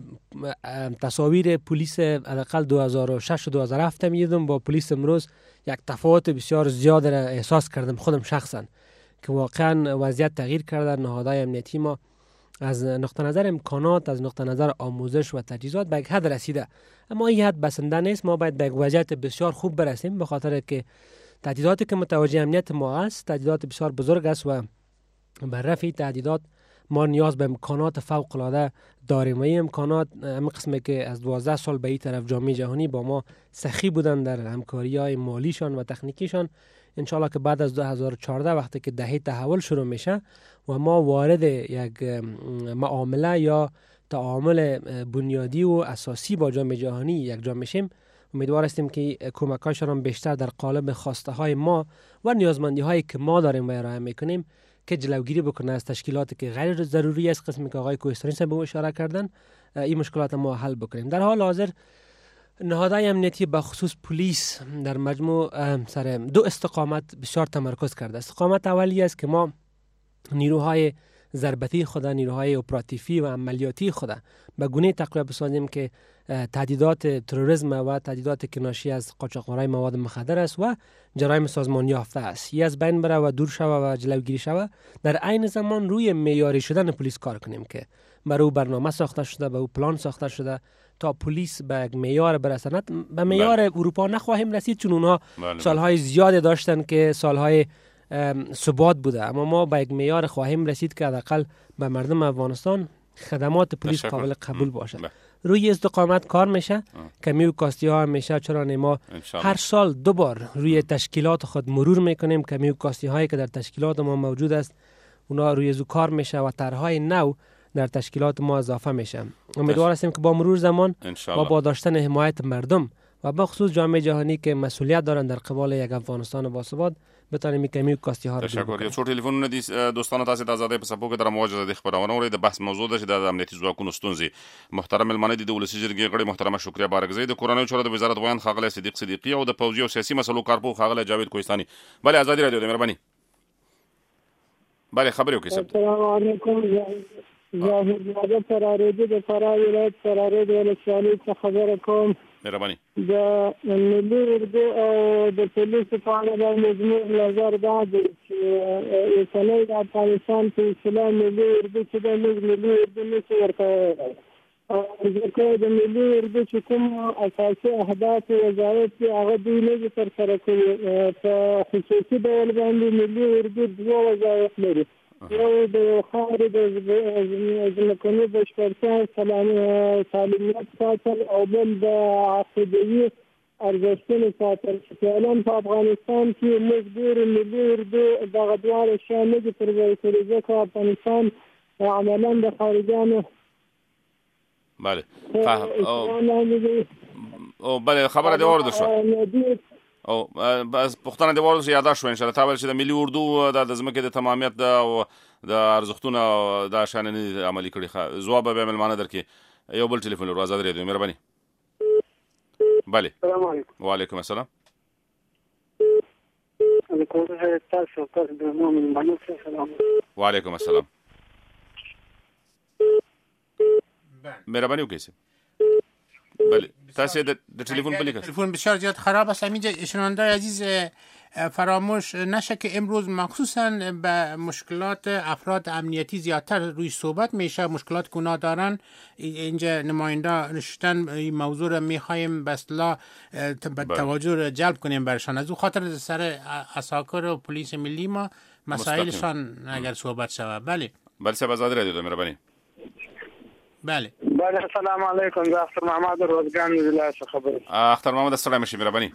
تصاویر پلیس حداقل دو هزار و شش و دو هزار و هفت می‌دیدم با پلیس امروز، یک تفاوت بسیار زیاد را احساس کردم خودم شخصا که واقعا وضعیت تغییر کرده. نهادهای امنیتی ما از نقطه نظر امکانات، از نقطه نظر آموزش و تجهیزات به یک حد رسیده، اما این حد بسنده نیست. ما باید به یک وضعیت بسیار خوب برسیم به خاطر که تهدیداتی که متوجه امنیت ما است تهدیدات بسیار بزرگ است و بر رفع تهدیدات ما نیاز به امکانات فوق العاده داریم. و این امکانات همین قسمه که از دوازده سال به این طرف جامعه جهانی با ما سخی بودن در همکاری‌های مالیشان و تکنیکیشان. انشالله که بعد از دو هزار و چهارده وقتی که دهه تحول شروع میشه و ما وارد یک معامله یا تعامل بنیادی و اساسی با جامعه جهانی یک جا میشیم، امیدوار هستیم که کمک‌هایشان هم بیشتر در قالب خواسته های ما و نیازمندی هایی که ما داریم و ارائه میکنیم که جلوگیری بکنه از تشکیلاتی که غیر ضروری است، قسمی که آقای کوهستانی صاحب به اشاره کردن، این مشکلات ما حل بکنیم. در حال حاضر نهادهای امنیتی به خصوص پلیس در مجموع سر دو استقامت بسیار تمرکز کرده. استقامت اولی است که ما نیروهای ضربتی خود، نیروهای اپراتیفی و عملیاتی خود به گونه تقویت بسازیم که تهدیدات تروریسم و تهدیدات که ناشی از قاچاقبرای مواد مخدر است و جرایم سازمانی یافته است ی از بین بره و دور شوه و جلوگیری شوه. در عین زمان روی معیاری شدن پلیس کار کنیم که برای برنامه ساخته شده، به او پلان ساخته شده تا پلیس به یک معیار برسه. به معیار اروپا نخواهیم رسید چون اونها سالهای زیاد داشتن که سالهای ثبات بوده، اما ما به یک معیار خواهیم رسید که حداقل به مردم افغانستان خدمات پلیس قابل قبول باشه. روی استقامت کار میشه، کمی و کاستی ها میشه، چرا ما هر سال دو بار روی تشکیلات خود مرور میکنیم. کمی و کاستی هایی که در تشکیلات ما موجود است اونا روی زو کار میشه و طرحهای نو در تشکیلات ما اضافه میشه. امیدوار هستیم که با مرور زمان و با داشتن حمایت مردم و به خصوص جامعه جهانی که مسئولیت دارن در قبال یک افغانستان باثبات بتانیم کمی و کاستی ها رو تشکر. یو څو ټلیفونونه دي دوستانو، تاسو د آزادۍ په څپو کې د مواجهه د خبرونه ورې د بحث موضوع ده چې د امنیتي ځواکونو ستونزې. محترم ملمنه دي د ولسی جرګې غړي محترمه شکریا بارګزی، د کورنۍ چارو د وزارت غویان خاغله صدیق صدیقی او د پوځي او سیاسي مسلو کارپو خاغله جاوید کوهستانی. بله آزادی رادیو د مهرباني. بله خبرې وکړئ. السلام علیکم. ظاهر زاده فرارېدی د فراه ولایت فرارېد ولسوالۍ څخه خبره کوم. مهرباني. د ملي اردو او د پولیسو په اړه باندې زموږ نظر دا دی چې اوسنی د افغانستان په اصطلاح ملي اردو چې د موږ ملي اردو نشي ورکولی او ځکه د ملي اردو چې کوم اساسي اهداف وزارت دي هغه دوی نه دي ترسره کوي. په خصوصي ډول باندې ملي اردو دوه وظایف لري. یو د خاورې د ځمکني بشپړتیا سالمیت ساتل او بل د عقیدوي ارزښتونو ساتل. فعلا په افغانستان کې موږ ډېر ملي اردو دغه دواړه شیان نه دي تربیه کړي، ځکه افغانستان عملا د خارجیانو بله او بله خبره دې واورېده شوه او بس پښتنه دې واورېده شوه یاده شوه انشاءالله. تا ویل چې د ملي اردو د ځمکې د تمامیت او د ارزښتونو دا شیان نه دي عملي کړي. ځواب به مېلمانه درکړي. یو بل ټلیفون لرو، آزاد ریډیو، مهرباني. بله السلام علیکم. وعلیکم السلام. وعلیکم السلام. مهربانی وکړئ. بله تاسو د تلفن بلی کس تلفن بسیار زیاد خراب است. همینجا شنونده‌های عزیز فراموش نشه که امروز مخصوصا به مشکلات افراد امنیتی زیادتر روی صحبت میشه. مشکلات که اونا دارن اینجا نماینده نشستن، این موضوع رو میخوایم به اصطلاح توجه جلب کنیم برشان. از اون خاطر سر عساکر و پلیس ملی ما مسائلشان اگر صحبت شود. بله بله سب آزاد رادیو مهربانی. بله بله السلام علیکم. زه اختر محمد روزګان ولایت څخه خبر. اختر محمد السلام علیکم مهربانی.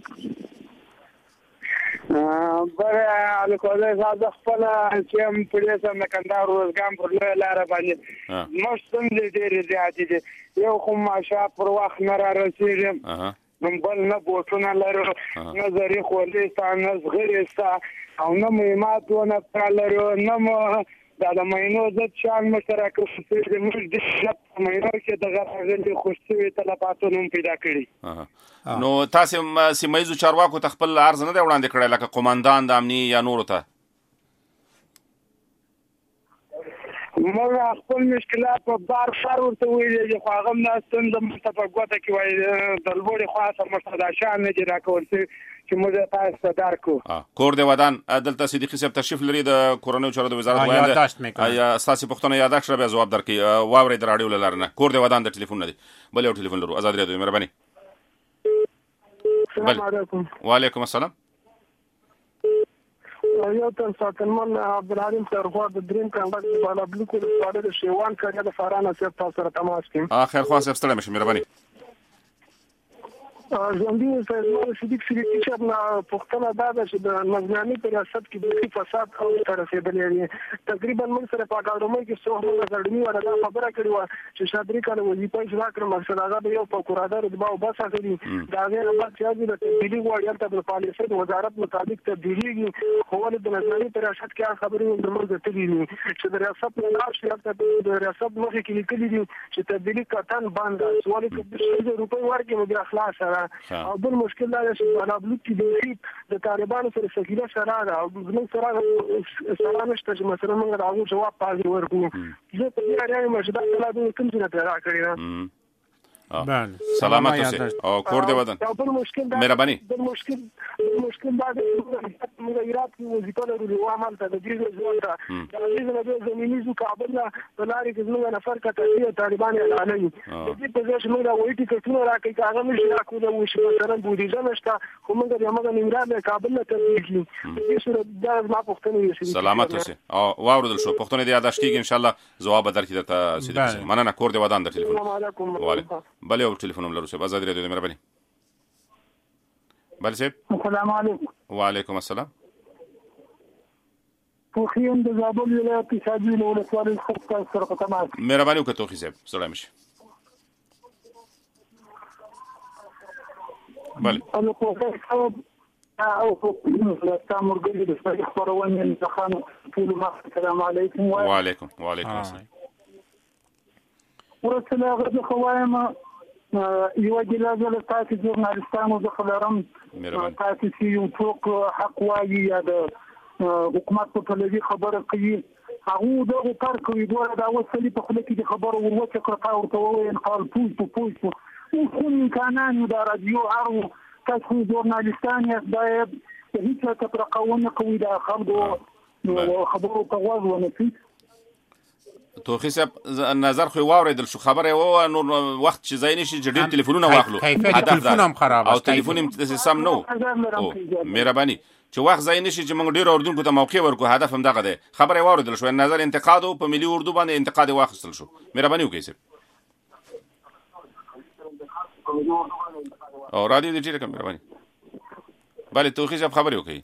بله الکوله زاد خپل چې هم پولیس هم کندهار روزګان پر لوی لار باندې مشتم دې ډېر زیات دي. یو خو ماشه پر وخت نه را رسیږم، بل نه بوټونه لرو، نه زری خولې نه زغرې او نه مهمات ونه لرو، نه دا د مینو ضد شان مشترک د موږ د شپ مینو کې دغه غلي خوشتوي تلفاتونه پیدا کړي. نو تاسو سیمایزو چارواکو ته خپل عرض نه دی وړاندې کړی لکه قومندان د امنیه یا نورو ته؟ موږ خپل مشکلات په بار بار ورته ویلي، خو هغه نه ستونزه مونږ په ګوته کې وایي د لوړې خوا څخه موږ دا شان نه دي راکول چې موږ تاسو درکو. کور د ودان دلته صدیقي صاحب تشریف لري د کورنیو چارو د وزارت وایي یا ستاسو پښتنه یادښت را به جواب درکړي. واوري د راډیو لارنه کور د ودان د ټلیفون نه دی. بل یو ټلیفون لرو، آزاد رادیو مهرباني. السلام علیکم. وعلیکم السلام. یو تن ساتنمن عبدالحلیم سرخوا د دریم کنډک بالا بلکو د سوال د شیوان کړه د فارانه صاحب تاسو سره تماس کیم. اخر خوا صاحب ستړي مشه مهرباني. ژوندي سازمان صدیق صدیقي صاحب نه پښتنه دا ده چې د مزناني په ریاست کې د فساد او تر رسیدلې دي. تقریبا موږ سره په اکاډمۍ کې څو موږ غړنی ولا خبره کړې و چې شادري کله وظیفه اجرا کړم مقصد هغه به یو پروکراتور د باو بس اخلي دا غیر بعد چې د تبدیلی غواړي ته د پالیسي د وزارت مطابق تبدیلی خو ول د مزناني په ریاست کې خبرې د موږ ته دي چې د ریاست نه لاړ شي ته د ریاست مخې کې لیکلي دي چې تبدیلی کتن باندې سوال کې د روپۍ ورکې مګر اخلاص سره او بل مشکل دا چې بالا بلوک کې د د طالبانو سره سګیله سره دا او موږ سره سره نشته چې مثلا موږ راغو جواب پاږي ورکو زه په دې اړه مشدا کلا د کوم څه نه پیدا کړی. بله سلامت اوسئ او کور دې ودان. او بل مشکل دا مهرباني بل مشکل مشکل دا موږ ایرات کې وظیفه لرو او عمل ته د دې ځوان ته د دې د زمینیزو کابل نه بلاري کې موږ نفر کته طالبان اعلانوي د دې په ځای چې موږ وایي چې ټول راکې هغه مش راکول او شي مثلا بودیجه نشته خو موږ یې موږ نیمرا کابل نه تبلیغي دې سره دا ما پښتنه سلامت اوسئ او واوردل شو پښتنه دې یاداشت کیږي ان شاء الله جواب درکې درته سیده مننه. کور دې ودان در ټلیفون. السلام علیکم. وعلیکم. بله یو ټلیفون هم لرو صاحب آزاد رادیو مهرباني. بله صاحب السلام علیکم. وعلیکم السلام. توخیم د زابل ولایت شادي له ولسوالۍ څخه سره تماس. مهرباني وکړه توخی صاحب سلام شي. بله انا کوښښ کوم او په تاسو مرګ د صحیح خبرونه ځخانه ټول ما السلام علیکم. وعلیکم وعلیکم السلام. ورسله غږ خوایم یو جلازه له تاسو ژورنالیستانو د خبرم تاسو چې یو څوک حق وایي یا د حکومت په لوي خبره کوي هغه دغه کار کوي دوه دا وسلې په خله کې خبره وروچه کړه او ته وایي انقال پوښتنه پوښتنه خو امکانان د رادیو ارو تاسو ژورنالیستان یې باید هیڅ څه ترقونه کوي دا خبرو خبرو په غوږ ونسي. توخی صاحب نظر خو واوریدل شو خبره و نور وخت چې ځای نشي چې ډېر ټلیفونونه واخلو کیفیت ټلیفون هم خراب او ټلیفون هم سم نو. او مهرباني چې وخت ځای نشي چې موږ ډیر اردوونکو ته موقع ورکو. هدف هم دغه دی. خبره واردل شو نظر انتقاد په ملي اردو باندې انتقاد واخیستل شو. مهرباني وکړئ سر او رادیو دې ټیټه کړه مهرباني. بله توخی صاحب خبرې وکړئ.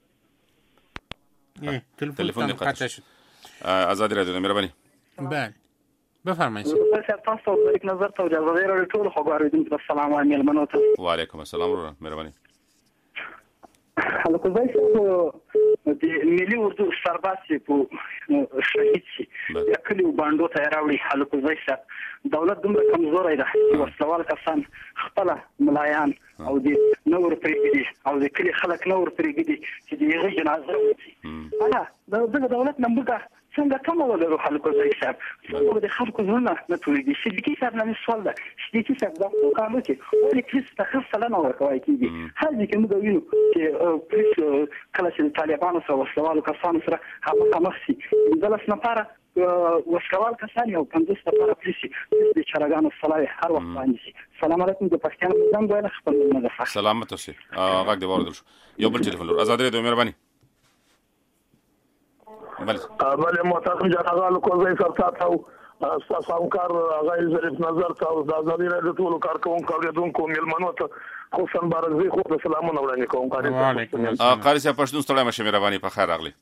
تلفن دې قطع شو. آزادي رادیو مهرباني. بله بفرمایئ. تاسو یک نظر ته اجازه لرئ ټول خبرې د سلام علیکم ملمنو ته. وعلیکم السلام ورحمه مهرباني. هلکه زه چې د ملي اردو سرباز په شهید شي یا کلیو باندو ته راوړي. هلکه زه چې دولت دومره کمزوری ده چې وسلوال کسان خپله ملایان او د نور پرېږدي او د کلي خلک نور پرېږدي چې د هغې جنازه وکړي. ایا دغه دولت نه موږ څنګه کم ولرو خلکو ځای صاحب څنګه د خلکو زړونه نه تولیږي. صدیقي صاحب نه مې سوال ده. صدیقي صاحب دا قانون چې ولې پولیس ته ښه سلنه ورکوی کېږي. هر ځای کې موږ وینو چې پولیس کله چې د طالبانو سره وسلوالو کسانو سره مخامخ شي پنځلس نفره وسلوال کسان او پنځوس نفره پولیس د چراګانو سلای هر وخت باندې شي. سلام علیکم د پښتنو نظام ویل خپل نه سلامت اوسئ. غږ دې واردل شو. یو بل ټلیفون لور آزاد رادیو مهرباني. بله محترم جناب الکوزی صاحب تاسو ستاسو همکار هغه ظریف نظر تاسو د آزادي رادیو ټولو کارکوونکو اوریدونکو میلمنو ته خصوصا بارکزی خو د سلامونه وړاندې کوم. قاری صاحب پښتون ستړی مشه مهرباني په خیر راغلی.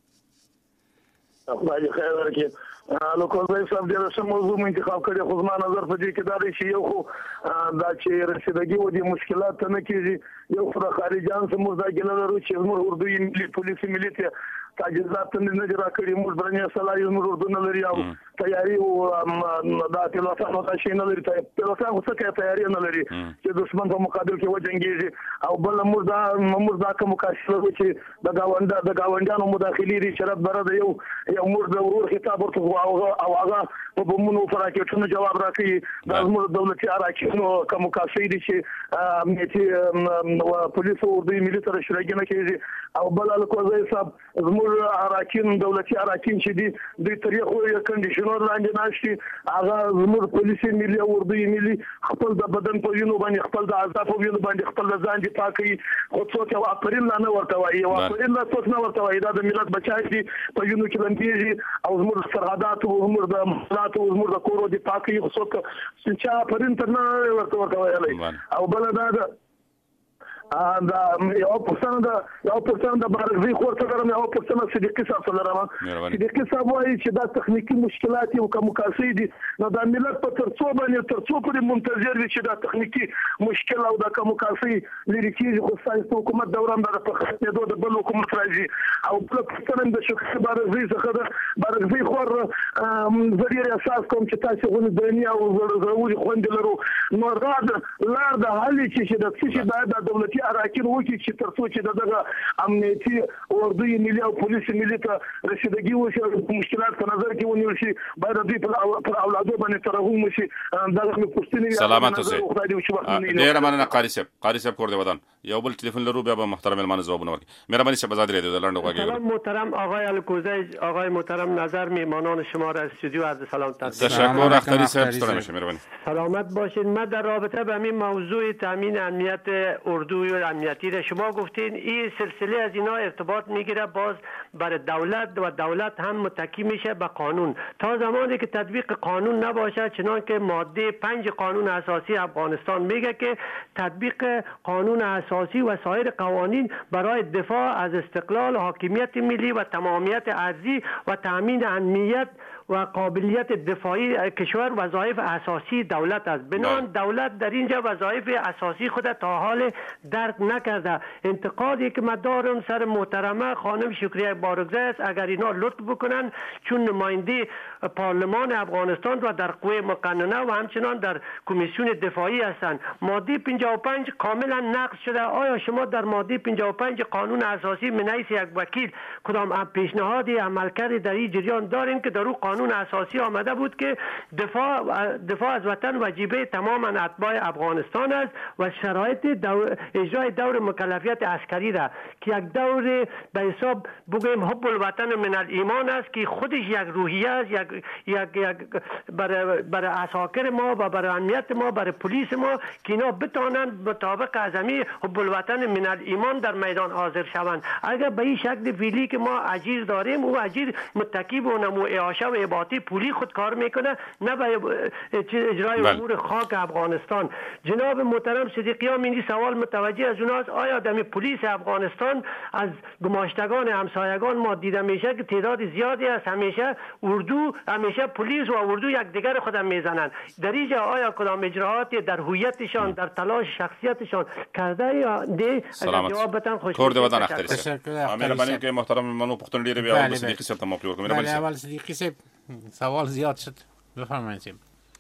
خدای دې خیر ورکړي. الکوزی صاحب ډېره ښه موضوع مو انتخاب کړې خو زما نظر په دې کې دا دی چې یو خو دا چې رسیدګي و دې مشکلات ته نه کېږي. یو خو د خارجیانو څخه موږ دا ګیله لرو چې زموږ اردوي ملي پولیسي ملي ته تجهیزات نه دي راکړي. موږ برنې سلای موږ اردو نه لري او تیاری او دا پیلوټانو دا شي نه لري. پیلوټان خو څه تیاری نه لري چې دښمن په مقابل کې وجنګېږي. او بل موږ دا موږ دا کوم مکاشفه چې د گاونډ د گاونډیانو مداخلي لري شرط بره د یو یو موږ د ورور خطاب ورته او هغه په بمونو فراکټونو جواب راکړي. دا موږ دولتي اراکینو کوم مکاشفه دي چې امنیتي پولیس او اردوي ملي سره شریک نه کېږي. او بل الکوزی صاحب زموږ اراکین دولتي اراکین چې دي دوی تر یو کنډیشنر لاندې ناشتي. هغه زموږ پولیسي ملي او اردوي ملي خپل د بدن په وینو باندې خپل د اعضاء په وینو باندې خپل د ځان دفاع کوي. خو څوک یو افرین نه ورته وایي. یو افرین نه څوک نه ورته وایي. دا د ملت بچای دي په وینو کې لمبېږي او زموږ سرحدات او زموږ د محلات او زموږ د کورو دفاع کوي. خو څوک چې افرین ته نه ورته ورته وایي. او بل دا ده دا یو پښتنه دا یو پښتنه د بارکزی خورته درم یو پښتنه صدیقي صاحب سره درم. صدیقي صاحب وایي چې دا تخنیکی مشکلات یو کوم کاسي دي. نو دا ملت په ترڅو باندې ترڅو پورې منتظر وي چې دا تخنیکی مشکل او دا کوم کاسي لري کېږي. خو ستاسو حکومت دوران د پښتنو د بل حکومت راځي او بل پښتنه د شخصي بارکزی څخه د بارکزی خور ذریعہ اساس کوم چې تاسو غوښنه دنیا او ضروري خوند لرو. نو راد لار د حل چې د څه باید د دولتي اراکین وکړي چې ترڅو چې دغه امنیتي اردوي ملي او پولیس ملي ته رسیدګي وشي او مشکلات په نظر کې ونیول شي. باید دوی پر اولادو باندې ترحم وشي. دغه پوښتنې سلامت اوسئ. ډېره مننه قاری صاحب. قاری صاحب کور دې ودان. یو بل ټلیفون لرو بیا به محترم مهمان جوابونه ورکړي. مهرباني شب آزاد رادیو لنډو غږی. سلام محترم آقای الکوزی، آقای محترم نظر، میهمانان شما را استودیو عرض سلام تقدیم. تشکر اختری صاحب ستړي مشه مهرباني. سلامت باشید. من در رابطه با این موضوع تامین امنیت اردوی و امنیتی را شما گفتین این سلسله از اینا ارتباط میگیره باز بر دولت و دولت هم متکی میشه به قانون. تا زمانی که تطبیق قانون نباشه چنان که ماده پنج قانون اساسی افغانستان میگه که تطبیق قانون اساسی و سایر قوانین برای دفاع از استقلال و حاکمیت ملی و تمامیت ارضی و تامین امنیت و قابلیت دفاعی کشور وظایف اساسی دولت است. بنابراین دولت در اینجا وظایف اساسی خود تا حال درک نکرده. انتقادی که من دارم سر محترمه خانم شکریه بارکزی است. اگر اینا لطف بکنن چون نماینده پارلمان افغانستان و در قوه مقننه و همچنان در کمیسیون دفاعی هستند. ماده پنجاه و پنج کاملا نقض شده. آیا شما در ماده پنجاه و پنج قانون اساسی من حیث یک وکیل کدام پیشنهادی عملکردی در این جریان دارین که در اون قانون قانون اساسی آمده بود که دفاع دفاع از وطن وجیبه تمام اتباع افغانستان است و شرایط دور اجرای دور مکلفیت عسکری را که یک دور به حساب بگویم حب الوطن من الایمان است که خودش یک روحیه است، یک یک یک برای برای عساکر ما و برای امنیت ما، برای پلیس ما که اینا بتوانند مطابق اعظمی حب الوطن من الایمان در میدان حاضر شوند. اگر به این شکل فعلی که ما اجیر داریم او اجیر متکی به نمو اعاشه و اباطی پولی خود کار میکنه، نه به اجرای امور خاک افغانستان. جناب محترم صدیقیان این سوال متوجه از اوناست آیا دمی پلیس افغانستان از گماشتگان همسایگان ما دیده میشه که تعداد زیادی است، همیشه اردو همیشه پلیس و اردو یک دیگر خودم میزنند. در اینجا آیا کدام اجراعات در هویتشان در تلاش شخصیتشان کرده یا دی؟ سلامت جواب بتن خوش کور دی وطن اختری سه امیر بانی که محترم منو پختون لري بیا اول صدیقی صاحب ته مو پلور کوم. بله اول صدیقی صاحب سوال زیاد شد، بفرمایید.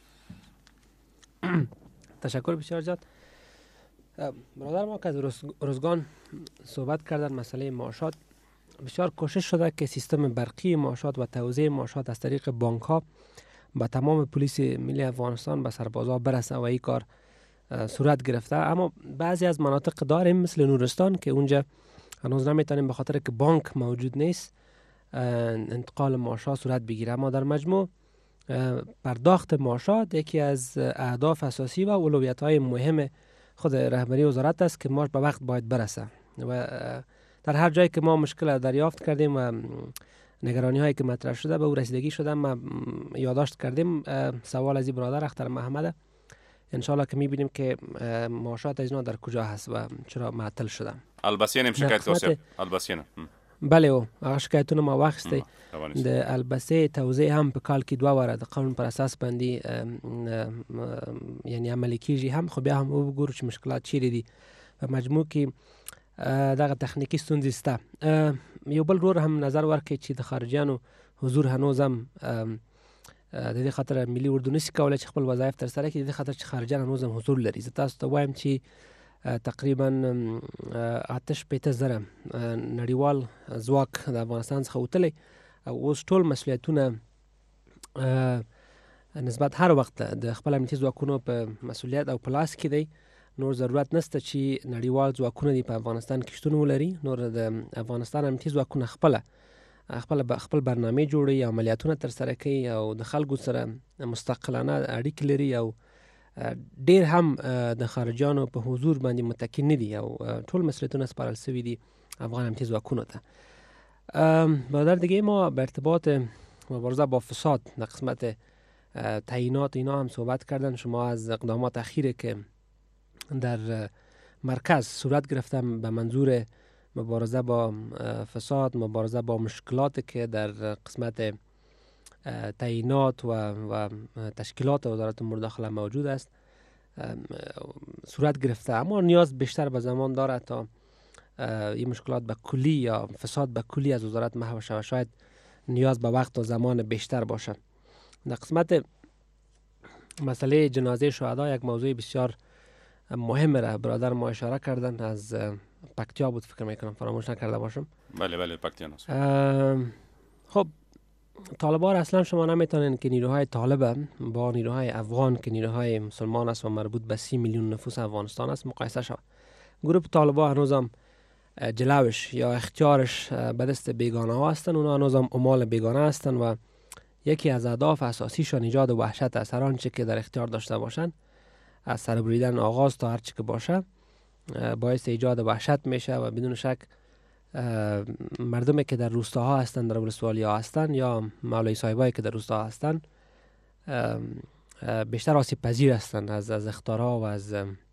تشکر بسیار زیاد. برادر ما که از روزگان صحبت کردن مسئله معاشات، بسیار کوشش شده که سیستم برقی معاشات و توزیع معاشات از طریق بانک ها به تمام پلیس ملی افغانستان به سربازا برسه و این کار صورت گرفته. اما بعضی از مناطق داریم مثل نورستان که اونجا هنوز نمیتونیم به خاطر که بانک موجود نیست انتقال معاشات صورت بگیره. اما در مجموع پرداخت معاشات یکی از اهداف اساسی و اولویت‌های مهم خود رهبری وزارت است که معاش به وقت باید برسه و در هر جایی که ما مشکل دریافت کردیم و نگرانی هایی که مطرح شده به او رسیدگی شده ما یادداشت کردیم. سوال از این برادر اختر محمد انشالله که میبینیم که معاشات از اینا در کجا هست و چرا معطل شدن. البسین شکایت توسعه البسین بله او هغه شکایتونه ما واخیستی د البسې توزیع هم په کال کې دوه واره د قانون پر اساس باندې یعنی عملي کیږي هم، خو بیا هم وګورو چې مشکلات چیرې دي. په مجموع کې دغه تخنیکی ستونزې شته. یو بل ورور هم نظر ورکړي چې د خارجیانو حضور هنوز هم د دې خاطر ملي اردو نشي کولای چې خپل وظایف تر سره کړي، د دې خاطر چې خارجیان هنوز هم حضور لري. زه تاسو ته وایم چې تقریبا آتش پیته زره نړیوال ځواک د افغانستان څخه وتلی او اوس ټول مسؤلیتونه نسبت هر وخت د خپل امنیتي ځواکونو په مسؤلیت او په لاس کې دی. نور ضرورت نشته چې نړیوال ځواکونه دی په افغانستان کې شتون ولري. نور د افغانستان امنیتي ځواکونه خپل خپل خپل برنامه جوړي، عملیاتونه تر سره کوي او د خلکو سره مستقلانه اړیکې لري او ډیر هم د خارجانو په حضور باندې متکی نه دي او ټول مسئولیتونه سپارل شوي دي افغان امنیتي ځواکونو ته. برادر دیگه ما به ارتباط مبارزه با فساد در قسمت تعیینات اینا هم صحبت کردن. شما از اقدامات اخیره که در مرکز صورت گرفتم به منظور مبارزه با فساد، مبارزه با مشکلات که در قسمت تعیینات و, و تشکیلات وزارت امور داخله موجود است صورت گرفته، اما نیاز بیشتر به زمان داره تا این مشکلات به کلی یا فساد به کلی از وزارت محو شود. شاید نیاز به وقت و زمان بیشتر باشه. در قسمت مسئله جنازه شهدا یک موضوع بسیار مهم را برادر ما اشاره کردن، از پکتیا بود فکر میکنم، فراموش نکرده باشم. بله بله پکتیا است. خب طالبان اصلا شما نمیتونین که نیروهای طالب با نیروهای افغان که نیروهای مسلمان است و مربوط به سی میلیون نفوس افغانستان است مقایسه شود. گروه طالبان هنوزم جلوش یا اختیارش به دست بیگانه ها هستن، اونا هنوزم عمال بیگانه هستن و یکی از اهداف اساسیشان ایجاد وحشت است. هر آنچه که در اختیار داشته باشن از سر بریدن آغاز تا هر چی که باشه باعث ایجاد وحشت میشه و بدون شک مردمی که در روستاها هستند، در ولسوالی ها هستند یا مولای صاحبایی که در روستاها هستند بیشتر آسیب پذیر هستند از از اخطارها و از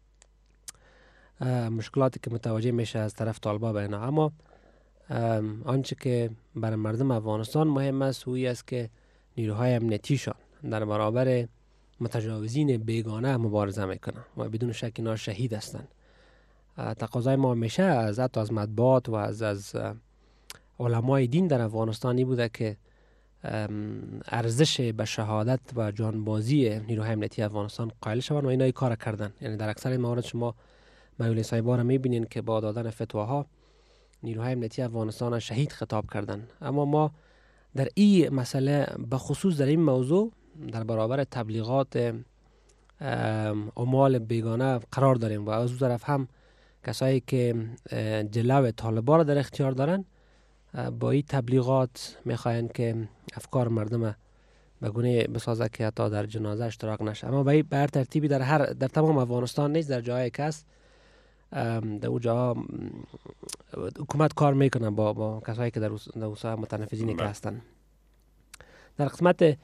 مشکلاتی که متوجه میشه از طرف طالبا به اینا. اما آنچه که برای مردم افغانستان مهم است اویی است که نیروهای امنیتیشان در برابر متجاوزین بیگانه مبارزه میکنن و بدون شک اینا شهید هستند. تقاضای ما میشه از حتی از مطبوعات و از از علمای دین در افغانستانی بوده که ارزش به شهادت و جانبازی نیروهای امنیتی افغانستان قائل شوند و اینا کار کردن. یعنی در اکثر موارد شما مولوی صاحبا را میبینین که با دادن فتواها نیروهای امنیتی افغانستان شهید خطاب کردن. اما ما در این مسئله به خصوص در این موضوع در برابر تبلیغات اعمال بیگانه قرار داریم و از اون طرف هم کسایی که جلو طالبان را در اختیار دارن با این تبلیغات میخواین که افکار مردم به گونه بسازه که حتی در جنازه اشتراک نشه. اما به هر ترتیبی در هر در تمام افغانستان نیست، در جای کس در اون جاها حکومت کار میکنه با با کسایی که در اوسا متنفذینی که هستن. در قسمت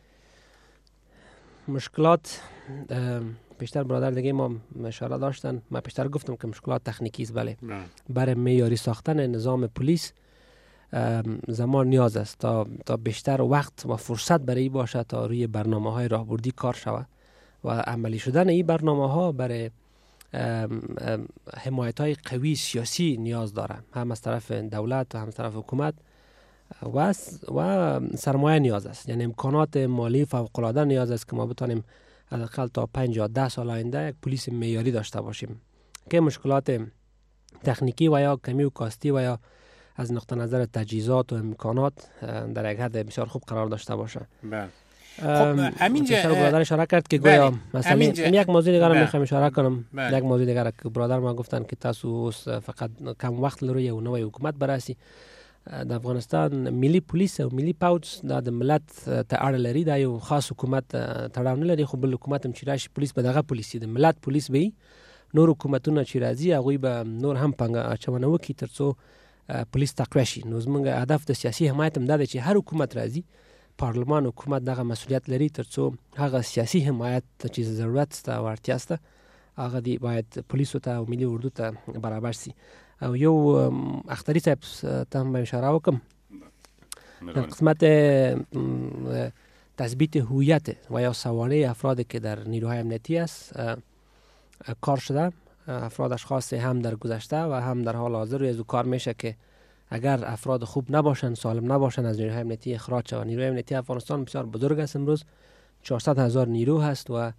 مشکلات پیشتر برادر دیگه ما اشاره داشتن، من پیشتر گفتم که مشکلات تکنیکی است. بله برای معیاری ساختن نظام پلیس زمان نیاز است تا تا بیشتر وقت و فرصت برای باشه تا روی برنامه‌های راهبردی کار شود و عملی شدن این برنامه‌ها برای حمایت‌های قوی سیاسی نیاز داره، هم از طرف دولت و هم از طرف حکومت و و سرمایه نیاز است. یعنی امکانات مالی فوق‌العاده نیاز است که ما بتونیم حداقل تا پنج یا ده سال آینده یک پلیس معیاری داشته باشیم که مشکلات تکنیکی و یا کمی و کاستی و یا از نقطه نظر تجهیزات و امکانات در یک حد بسیار خوب قرار داشته باشه. بله. خب همینجا برادر اشاره کرد که گویا مثلا یک موضوع دیگر رو میخوام اشاره کنم. یک موضوع دیگر که برادر ما گفتن که تاسو فقط کم وقت لري یو نوې حکومت براسي. د افغانستان ملي پولیس او ملي پاوڅ د ملت ته اړه لري، دا یو خاص حکومت تړاو نه لري، خو بل حکومت هم چې راشي پولیس به دغه پولیس د ملت پولیس به نور حکومتونه چې راځي هغه به نور هم پنګ اچونه وکي ترڅو پولیس تقویه شي. نو زمونږ هدف د سیاسي حمایت هم دا دی چې هر حکومت راځي پارلمان حکومت دغه مسؤلیت لري ترڅو هغه سیاسي حمایت چې ضرورت ست او اړتیا ست هغه دی باید پولیسو ته او ملي اردو ته برابر شي. او یو اختری صاحب ته هم اشاره وکم در قسمت تثبیت هویت و یا سوانه افرادی که در نیروهای امنیتی است کار شده. افراد اشخاص هم در گذشته و هم در حال حاضر از کار میشه که اگر افراد خوب نباشن، سالم نباشن، از نیروهای امنیتی اخراج شوند. نیروی امنیتی افغانستان بسیار بزرگ است، امروز چهارصد هزار نیرو هست و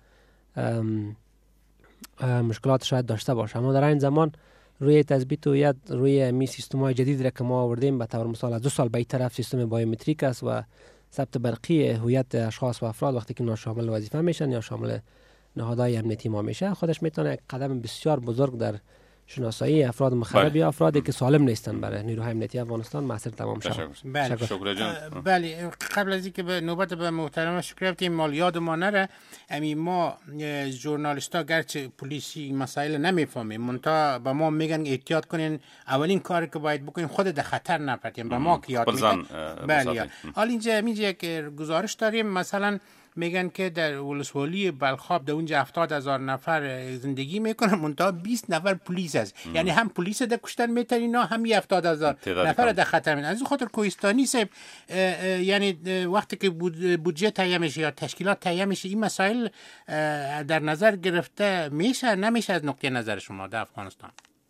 مشکلات شاید داشته باشه، اما در این زمان روی تثبیت هویت روی می سیستم‌های جدید را که ما آوردیم به طور مثال از دو سال به این طرف سیستم بایومتریک است و ثبت برقی هویت اشخاص و افراد وقتی که شامل وظیفه میشن یا شامل نهادهای امنیتی ما میشه خودش میتونه قدم بسیار بزرگ در شناسایی افراد مخرب یا افرادی که سالم نیستن برای نیروهای امنیتی افغانستان موثر تمام شود. بله بله قبل از اینکه به نوبت به محترم شکر گفتیم مال یاد ما نره، امی ما ژورنالیستا گرچه پلیسی مسائل نمیفهمیم منتها به ما میگن احتیاط کنین، اولین کاری که باید بکنیم خود در خطر نفتیم، به ما که یاد میدن. بله حال اینجا اینجا که گزارش داریم مثلا میگن که در ولسوالی بلخاب در اونجا هفتاد هزار نفر زندگی میکنن منتها بیست نفر پلیس است، یعنی هم پلیس در کشتن میترین هم یه هفتاد هزار نفر در خطر میترین. از این خاطر کوهستانی صاحب یعنی وقتی که بودجه تهیه میشه یا تشکیلات تهیه میشه این مسائل در نظر گرفته میشه نمیشه از نقطه نظر شما در افغانستان؟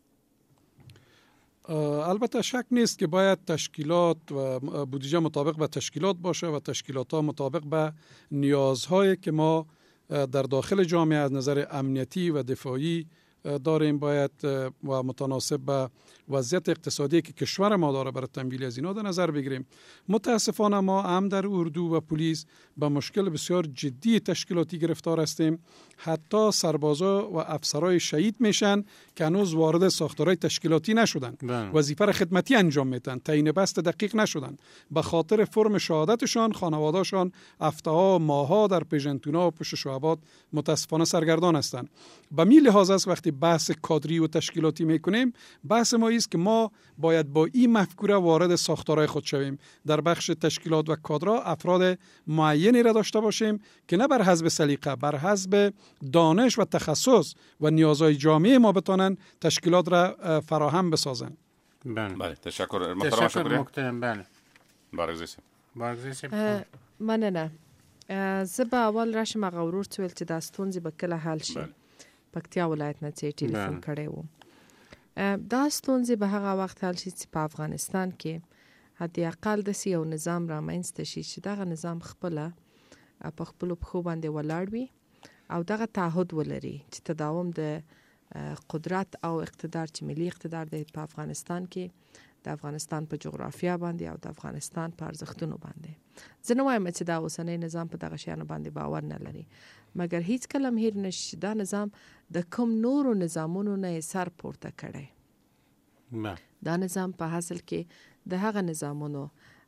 البته شک نیست که باید تشکیلات و بودجه مطابق به تشکیلات باشه و تشکیلات ها مطابق به نیازهایی که ما در داخل جامعه از نظر امنیتی و دفاعی داریم باید و متناسب به وضعیت اقتصادی که کشور ما داره برای تمویل از اینا در نظر بگیریم. متاسفانه ما هم در اردو و پلیس به مشکل بسیار جدی تشکیلاتی گرفتار هستیم. حتی سربازا و افسرای شهید میشن که هنوز وارد ساختارهای تشکیلاتی نشدن، وظیفه خدمتی انجام میدن، تعیین بست دقیق نشدن، به خاطر فرم شهادتشان خانواده‌شان هفته‌ها ماه‌ها در پیژنتونا و پشت شعبات متاسفانه سرگردان هستند. به می لحاظ است وقتی بحث کادری و تشکیلاتی میکنیم بحث ما است که ما باید با این مفکوره وارد ساختارهای خود شویم. در بخش تشکیلات و کادرها افراد معینی را داشته باشیم که نه بر حسب سلیقه، بر حسب دانش و تخصص و نیازهای جامعه ما بتونن تشکیلات را فراهم بسازن. بله بله تشکر محترم شکریه محترم. بله بارگزیس بارگزیس مننه. زه به اول راشم هغه ورور څه ویل چې دا ستونزې به کله حل شي. پکتیا ولایت نه چې ټلیفون کړی و. دا ستونزې به هغه وخت حل شي چې په افغانستان کې حداقل داسې یو نظام رامنځته شي چې دغه نظام خپله په خپلو پښو باندې ولاړ وي او دغه تعهد ولري چې تداوم د قدرت او اقتدار چې ملي اقتدار دی په افغانستان کې د افغانستان په جغرافیا باندې او د افغانستان په ارزښتونو باندې زه نه وایم چې دا اوسنی نظام په دغه شیانو باندې باور نه لري، مګر هیڅ کله هم هیر نشي دا نظام د کوم نورو نظامونو نه سر پورته کړی. دا نظام په حاصل کې د هغه نظامونو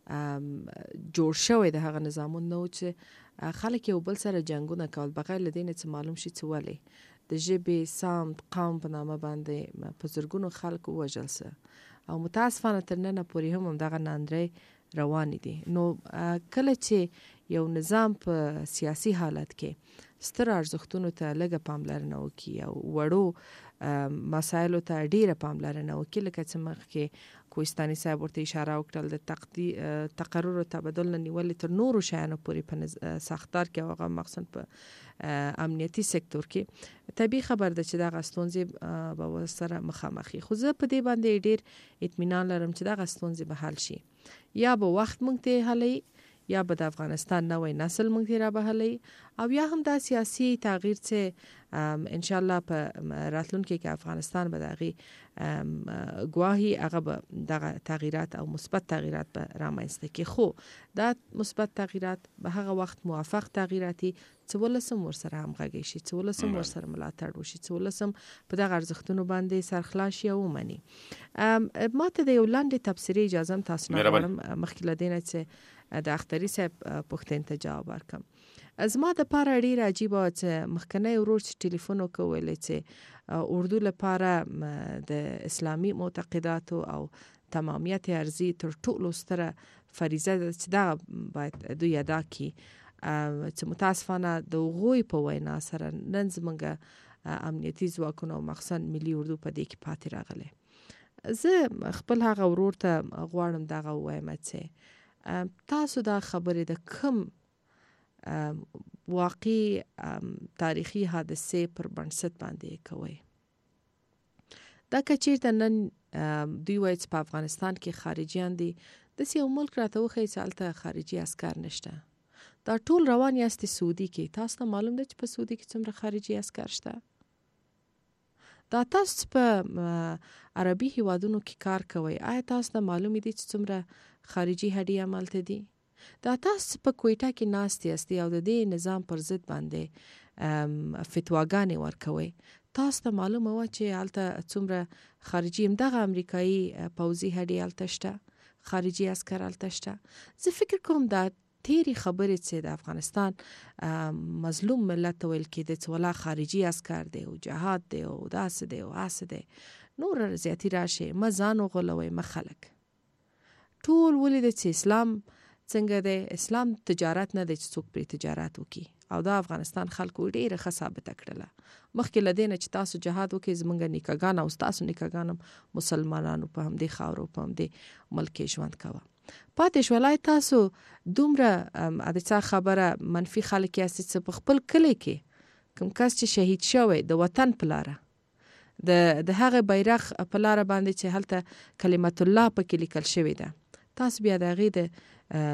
جوړ شوی د هغه نظامونو چې خلک یو بل سره جنگونه کول بغیر له دې نه چې معلوم شي چې ولې د ژبې، سمت، قوم په نامه باندې په زرګونو خلک ووژل سه او متاسفانه تر ننه پورې هم همدغه ناندرۍ روانې دي. نو کله چې یو نظام په سیاسي حالت کې ستر ارزښتونو ته لږه پاملرنه وکړي او وړو مسایلو ته ډیره پاملرنه وکړي، لکه چې مخکې کوهستاني صاحب ورته اشاره وکړل د تقدیر تقرر او تبادل نه نیولې تر نورو شیانو پورې په ساختار کې هغه مخصوصا په امنیتي سکتور کې طبیعي خبر ده چې دغه ستونزې به سره مخامخي. خو زه په دې باندې ډیر اطمینان لرم چې دغه ستونزې به حل شي، یا به وخت مونږ ته حلوي یا به د افغانستان نوې نسل مونږ ته را بهلي او یا هم دا سیاسي تغییر چې ان شاء الله په راتلونکي کې افغانستان به دغه ګواهي هغه به دغه تغییرات او مثبت تغییرات به رامنځته کوي. خو دا مثبت تغییرات به هغه وخت موافق تغییراتي چې ولسم ورسره همغږي شي، چې ولسم ورسره ملاتړ وشي، چې ولسم په دغه ارزښتونو باندې سرخلاص شي او ومني. ماته د یو لاندې تبصرې اجازه تاسو نه غواړم مخکې له دې نه چې د اختري صاحب پوښتنې ته جواب ورکړم. زما د پاره ډیر عجیبه چې مخکنی ورور چې ټلیفون وکول چې اردو لپاره د اسلامي معتقداتو او تمامیت ارزي تر ټولو ستره فریضه ده چې دا باید دوی ادا کړي، چې متاسفانه د غوی په وینا سره نن زمونږ امنیتي ځواکونه او مخصوصا ملي اردو په دې کې پاتې راغلی. زه خپل هغه ورور ته غواړم دغه ووایم چې تاسو دا خبرې د کوم واقعي تاریخي حادثې پر بنسټ باندې کوي؟ دا که چیرته نن دوی وایي چې په افغانستان کې خارجیان دي، داسې یو ملک راته وښیي چې هلته خارجي عسکر نشته، دا ټول روان یاست سعودي کې، تاسو ته معلوم ده چې په سعودي کې څومره خارجي عسکر شته؟ دا تاسو په عربي هیوادونو کې کار کوي، آیا تاسو ته معلوم دي چې څومره خارجي هډي عملته دي؟ دا تاسو په کویټه کې ناست یاست او د دې نظام پر ضد باندې فتواګانې ورکوي، تاسو ته معلومه وه چې هلته څومره خارجي همدغه امریکایي پوځي هډي هلته شته، خارجي عسکر هلته شته. زه فکر کوم دا تیری خبرې چې د افغانستان مظلوم ملت ته ویل کېده چې ولا خارجي عسکر دی او جهاد دی او داسې دی او هسې دی، نور زیاتي راشي مه ځان وغولوئ مه خلک. ټول ولیده چې اسلام څنګه دی، اسلام تجارت نه دی چې څوک پرې تجارت وکړي او دا افغانستان خلکو ډیره ښه ثابته کړله. مخکې له دې نه چې تاسو جهاد وکړئ زموږ نیکهګان او ستاسو نیکهګان هم مسلمانانو په همدې خاورو په همدې ملک کې ژوند کوه. پاتې شولای تاسو دومره د څه خبره منفي خلک یاست چې په خپل کلی کې کوم کس چې شهید شوی د وطن په لاره د د هغه بیرغ په لاره باندې چې هلته کلمت الله پکې لیکل شوی ده، تاسو بیا د هغې د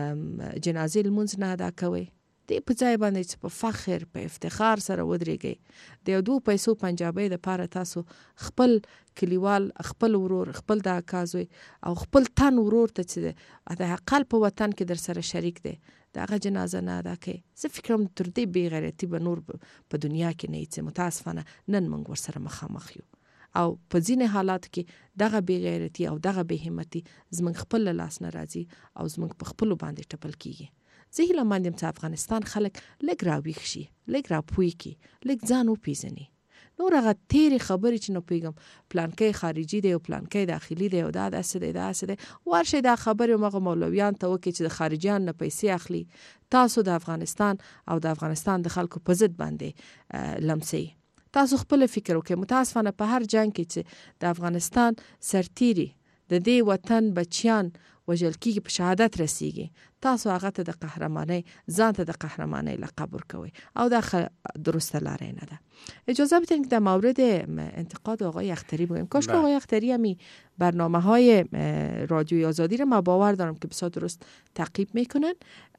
جنازې لمونځ نه ادا کوئ، دې په ځای باندې چې په فخر په افتخار سره ودرېږئ، د یو دوه پیسو پنجابۍ دپاره تاسو خپل کلیوال، خپل ورور، خپل د اکا زوی او خپل تن ورور ته چې د اقل په وطن کې در سره شریک دی د هغه جنازه نه ادا کوئ. زه فکرم تر دې بې غیرتي به نور په دنیا کې نه وي چې متاسفانه نن موږ ورسره مخامخ یو او په ځینې حالاتو کې دغه بې غیرتي او دغه بې همتي زموږ خپل له لاس نه راځي او زموږ په خپلو باندې ټپل کېږي. زه هیله مند یم چې افغانستان خلک لږ راویښ شي، لږ راپوه کړي، لږ ځان وپېژني. نور هغه تیرې خبرې چې نه پوهېږم پلانکی خارجي دی او پلانکی داخلي دی او دا داسې دی داسې دی، ورشئ دا خبرې همغه مولویان ته وکړئ چې د خارجیان نه پیسې اخلي، تاسو د افغانستان او د افغانستان د خلکو په ضد باندې لمسئ. تاسو خپل فکر وکړئ. متاسفانه په هر جنگ کې چې د افغانستان سرتیري د دې وطن بچیان وژل کېږي، په شهادت رسیږي، تاسو هغه ته د قهرمانۍ ځان ته د قهرمانۍ لقب ورکوئ او دا درسته لاره نه ده. اجازه بدین که در مورد انتقاد آقای اختری بگویم. کاش که آقای اختری همی برنامه های رادیوی آزادی رو ما باور دارم که بسیار درست تعقیب میکنن.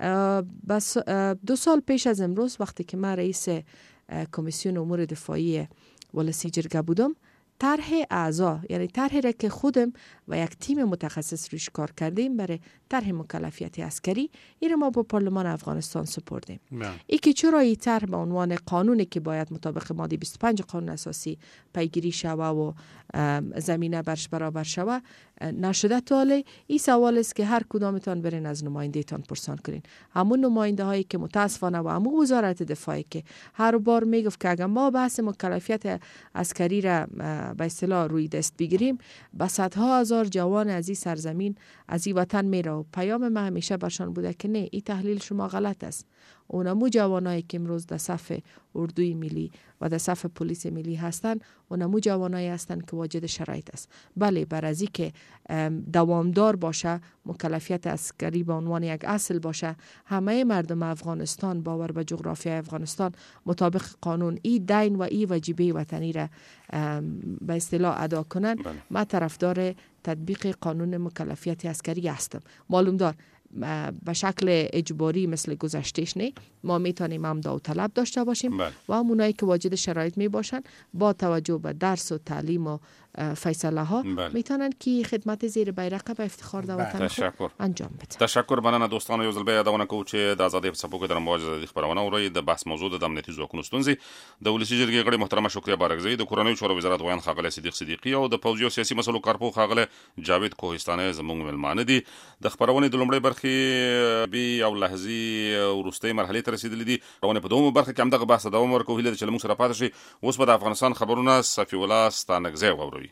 بس دو سال پیش از امروز وقتی که من رئیس کمیسیون امور دفاعی ولسی جرگه بودم، طرح اعضا، یعنی طرحی را که خودم و یک تیم متخصص روش کار کردیم برای طرح مکلفیت عسکری، این ما با پارلمان افغانستان سپردیم. ای که چرا این طرح به عنوان قانونی که باید مطابق ماده بیست و پنج قانون اساسی پیگیری شوه و زمینه برش برابر شوه نشده تاله، این سوال است که هر کدامتان برین از نماینده تان پرسان کنین. همون نماینده هایی که متاسفانه و همون وزارت دفاعی که هر بار میگفت که اگر ما بحث مکلفیت عسکری را به اصطلاح روی دست بگیریم، به صدها هزار جوان از این سرزمین از این وطن میره. و پیام ما همیشه برشان بوده که نه، این تحلیل شما غلط است. اونمو جوانایی که امروز در صف اردوی ملی و در صف پلیس ملی هستن، اونمو جوانایی هستن که واجد شرایط است. بله، بر از که دوامدار باشه، مکلفیت عسکری به عنوان یک اصل باشه، همه مردم افغانستان باور به جغرافیای افغانستان مطابق قانون این دین و این واجبه وطنی را به اصطلاح ادا کنن. ما طرفدار تطبیق قانون مکلفیت عسکری هستم. معلوم دار به شکل اجباری مثل گذشتهش نه، ما میتونیم هم داوطلب داشته باشیم بله. و همونایی که واجد شرایط می باشن با توجه به درس و تعلیم و فیصله ها بله. میتونن که خدمت زیر بیرق به افتخار د وطن خود انجام بدن. تشکر. مننه دوستان. یو ځل بیا یادونه کوو چې د ازادۍ په څپو کې د رمواج ازادي خبرونه اورئ. د بحث موضوع د امنیتي ځواکونو ستونزې. د ولسي جرګې غړي محترمه شکریه بارګزۍ، د کورنیو چارو وزارت غویان ښاغلی صدیق صدیقي او د پوځي او سیاسي مسلو کارپوه ښاغلی جاوید کوهستاني زموږ مېلمانه دي. د خبرونې د لومړۍ برخې بي او لحظي وروستۍ مرحلې ته رسیدلې دي. خبرونې په دومره برخه کې همدغه بحث دوام ورکوو. هیله ده چې له موږ سره پاتې شئ. اوس به د افغانستان خبرونه صفي الله ستانکزی واورئ.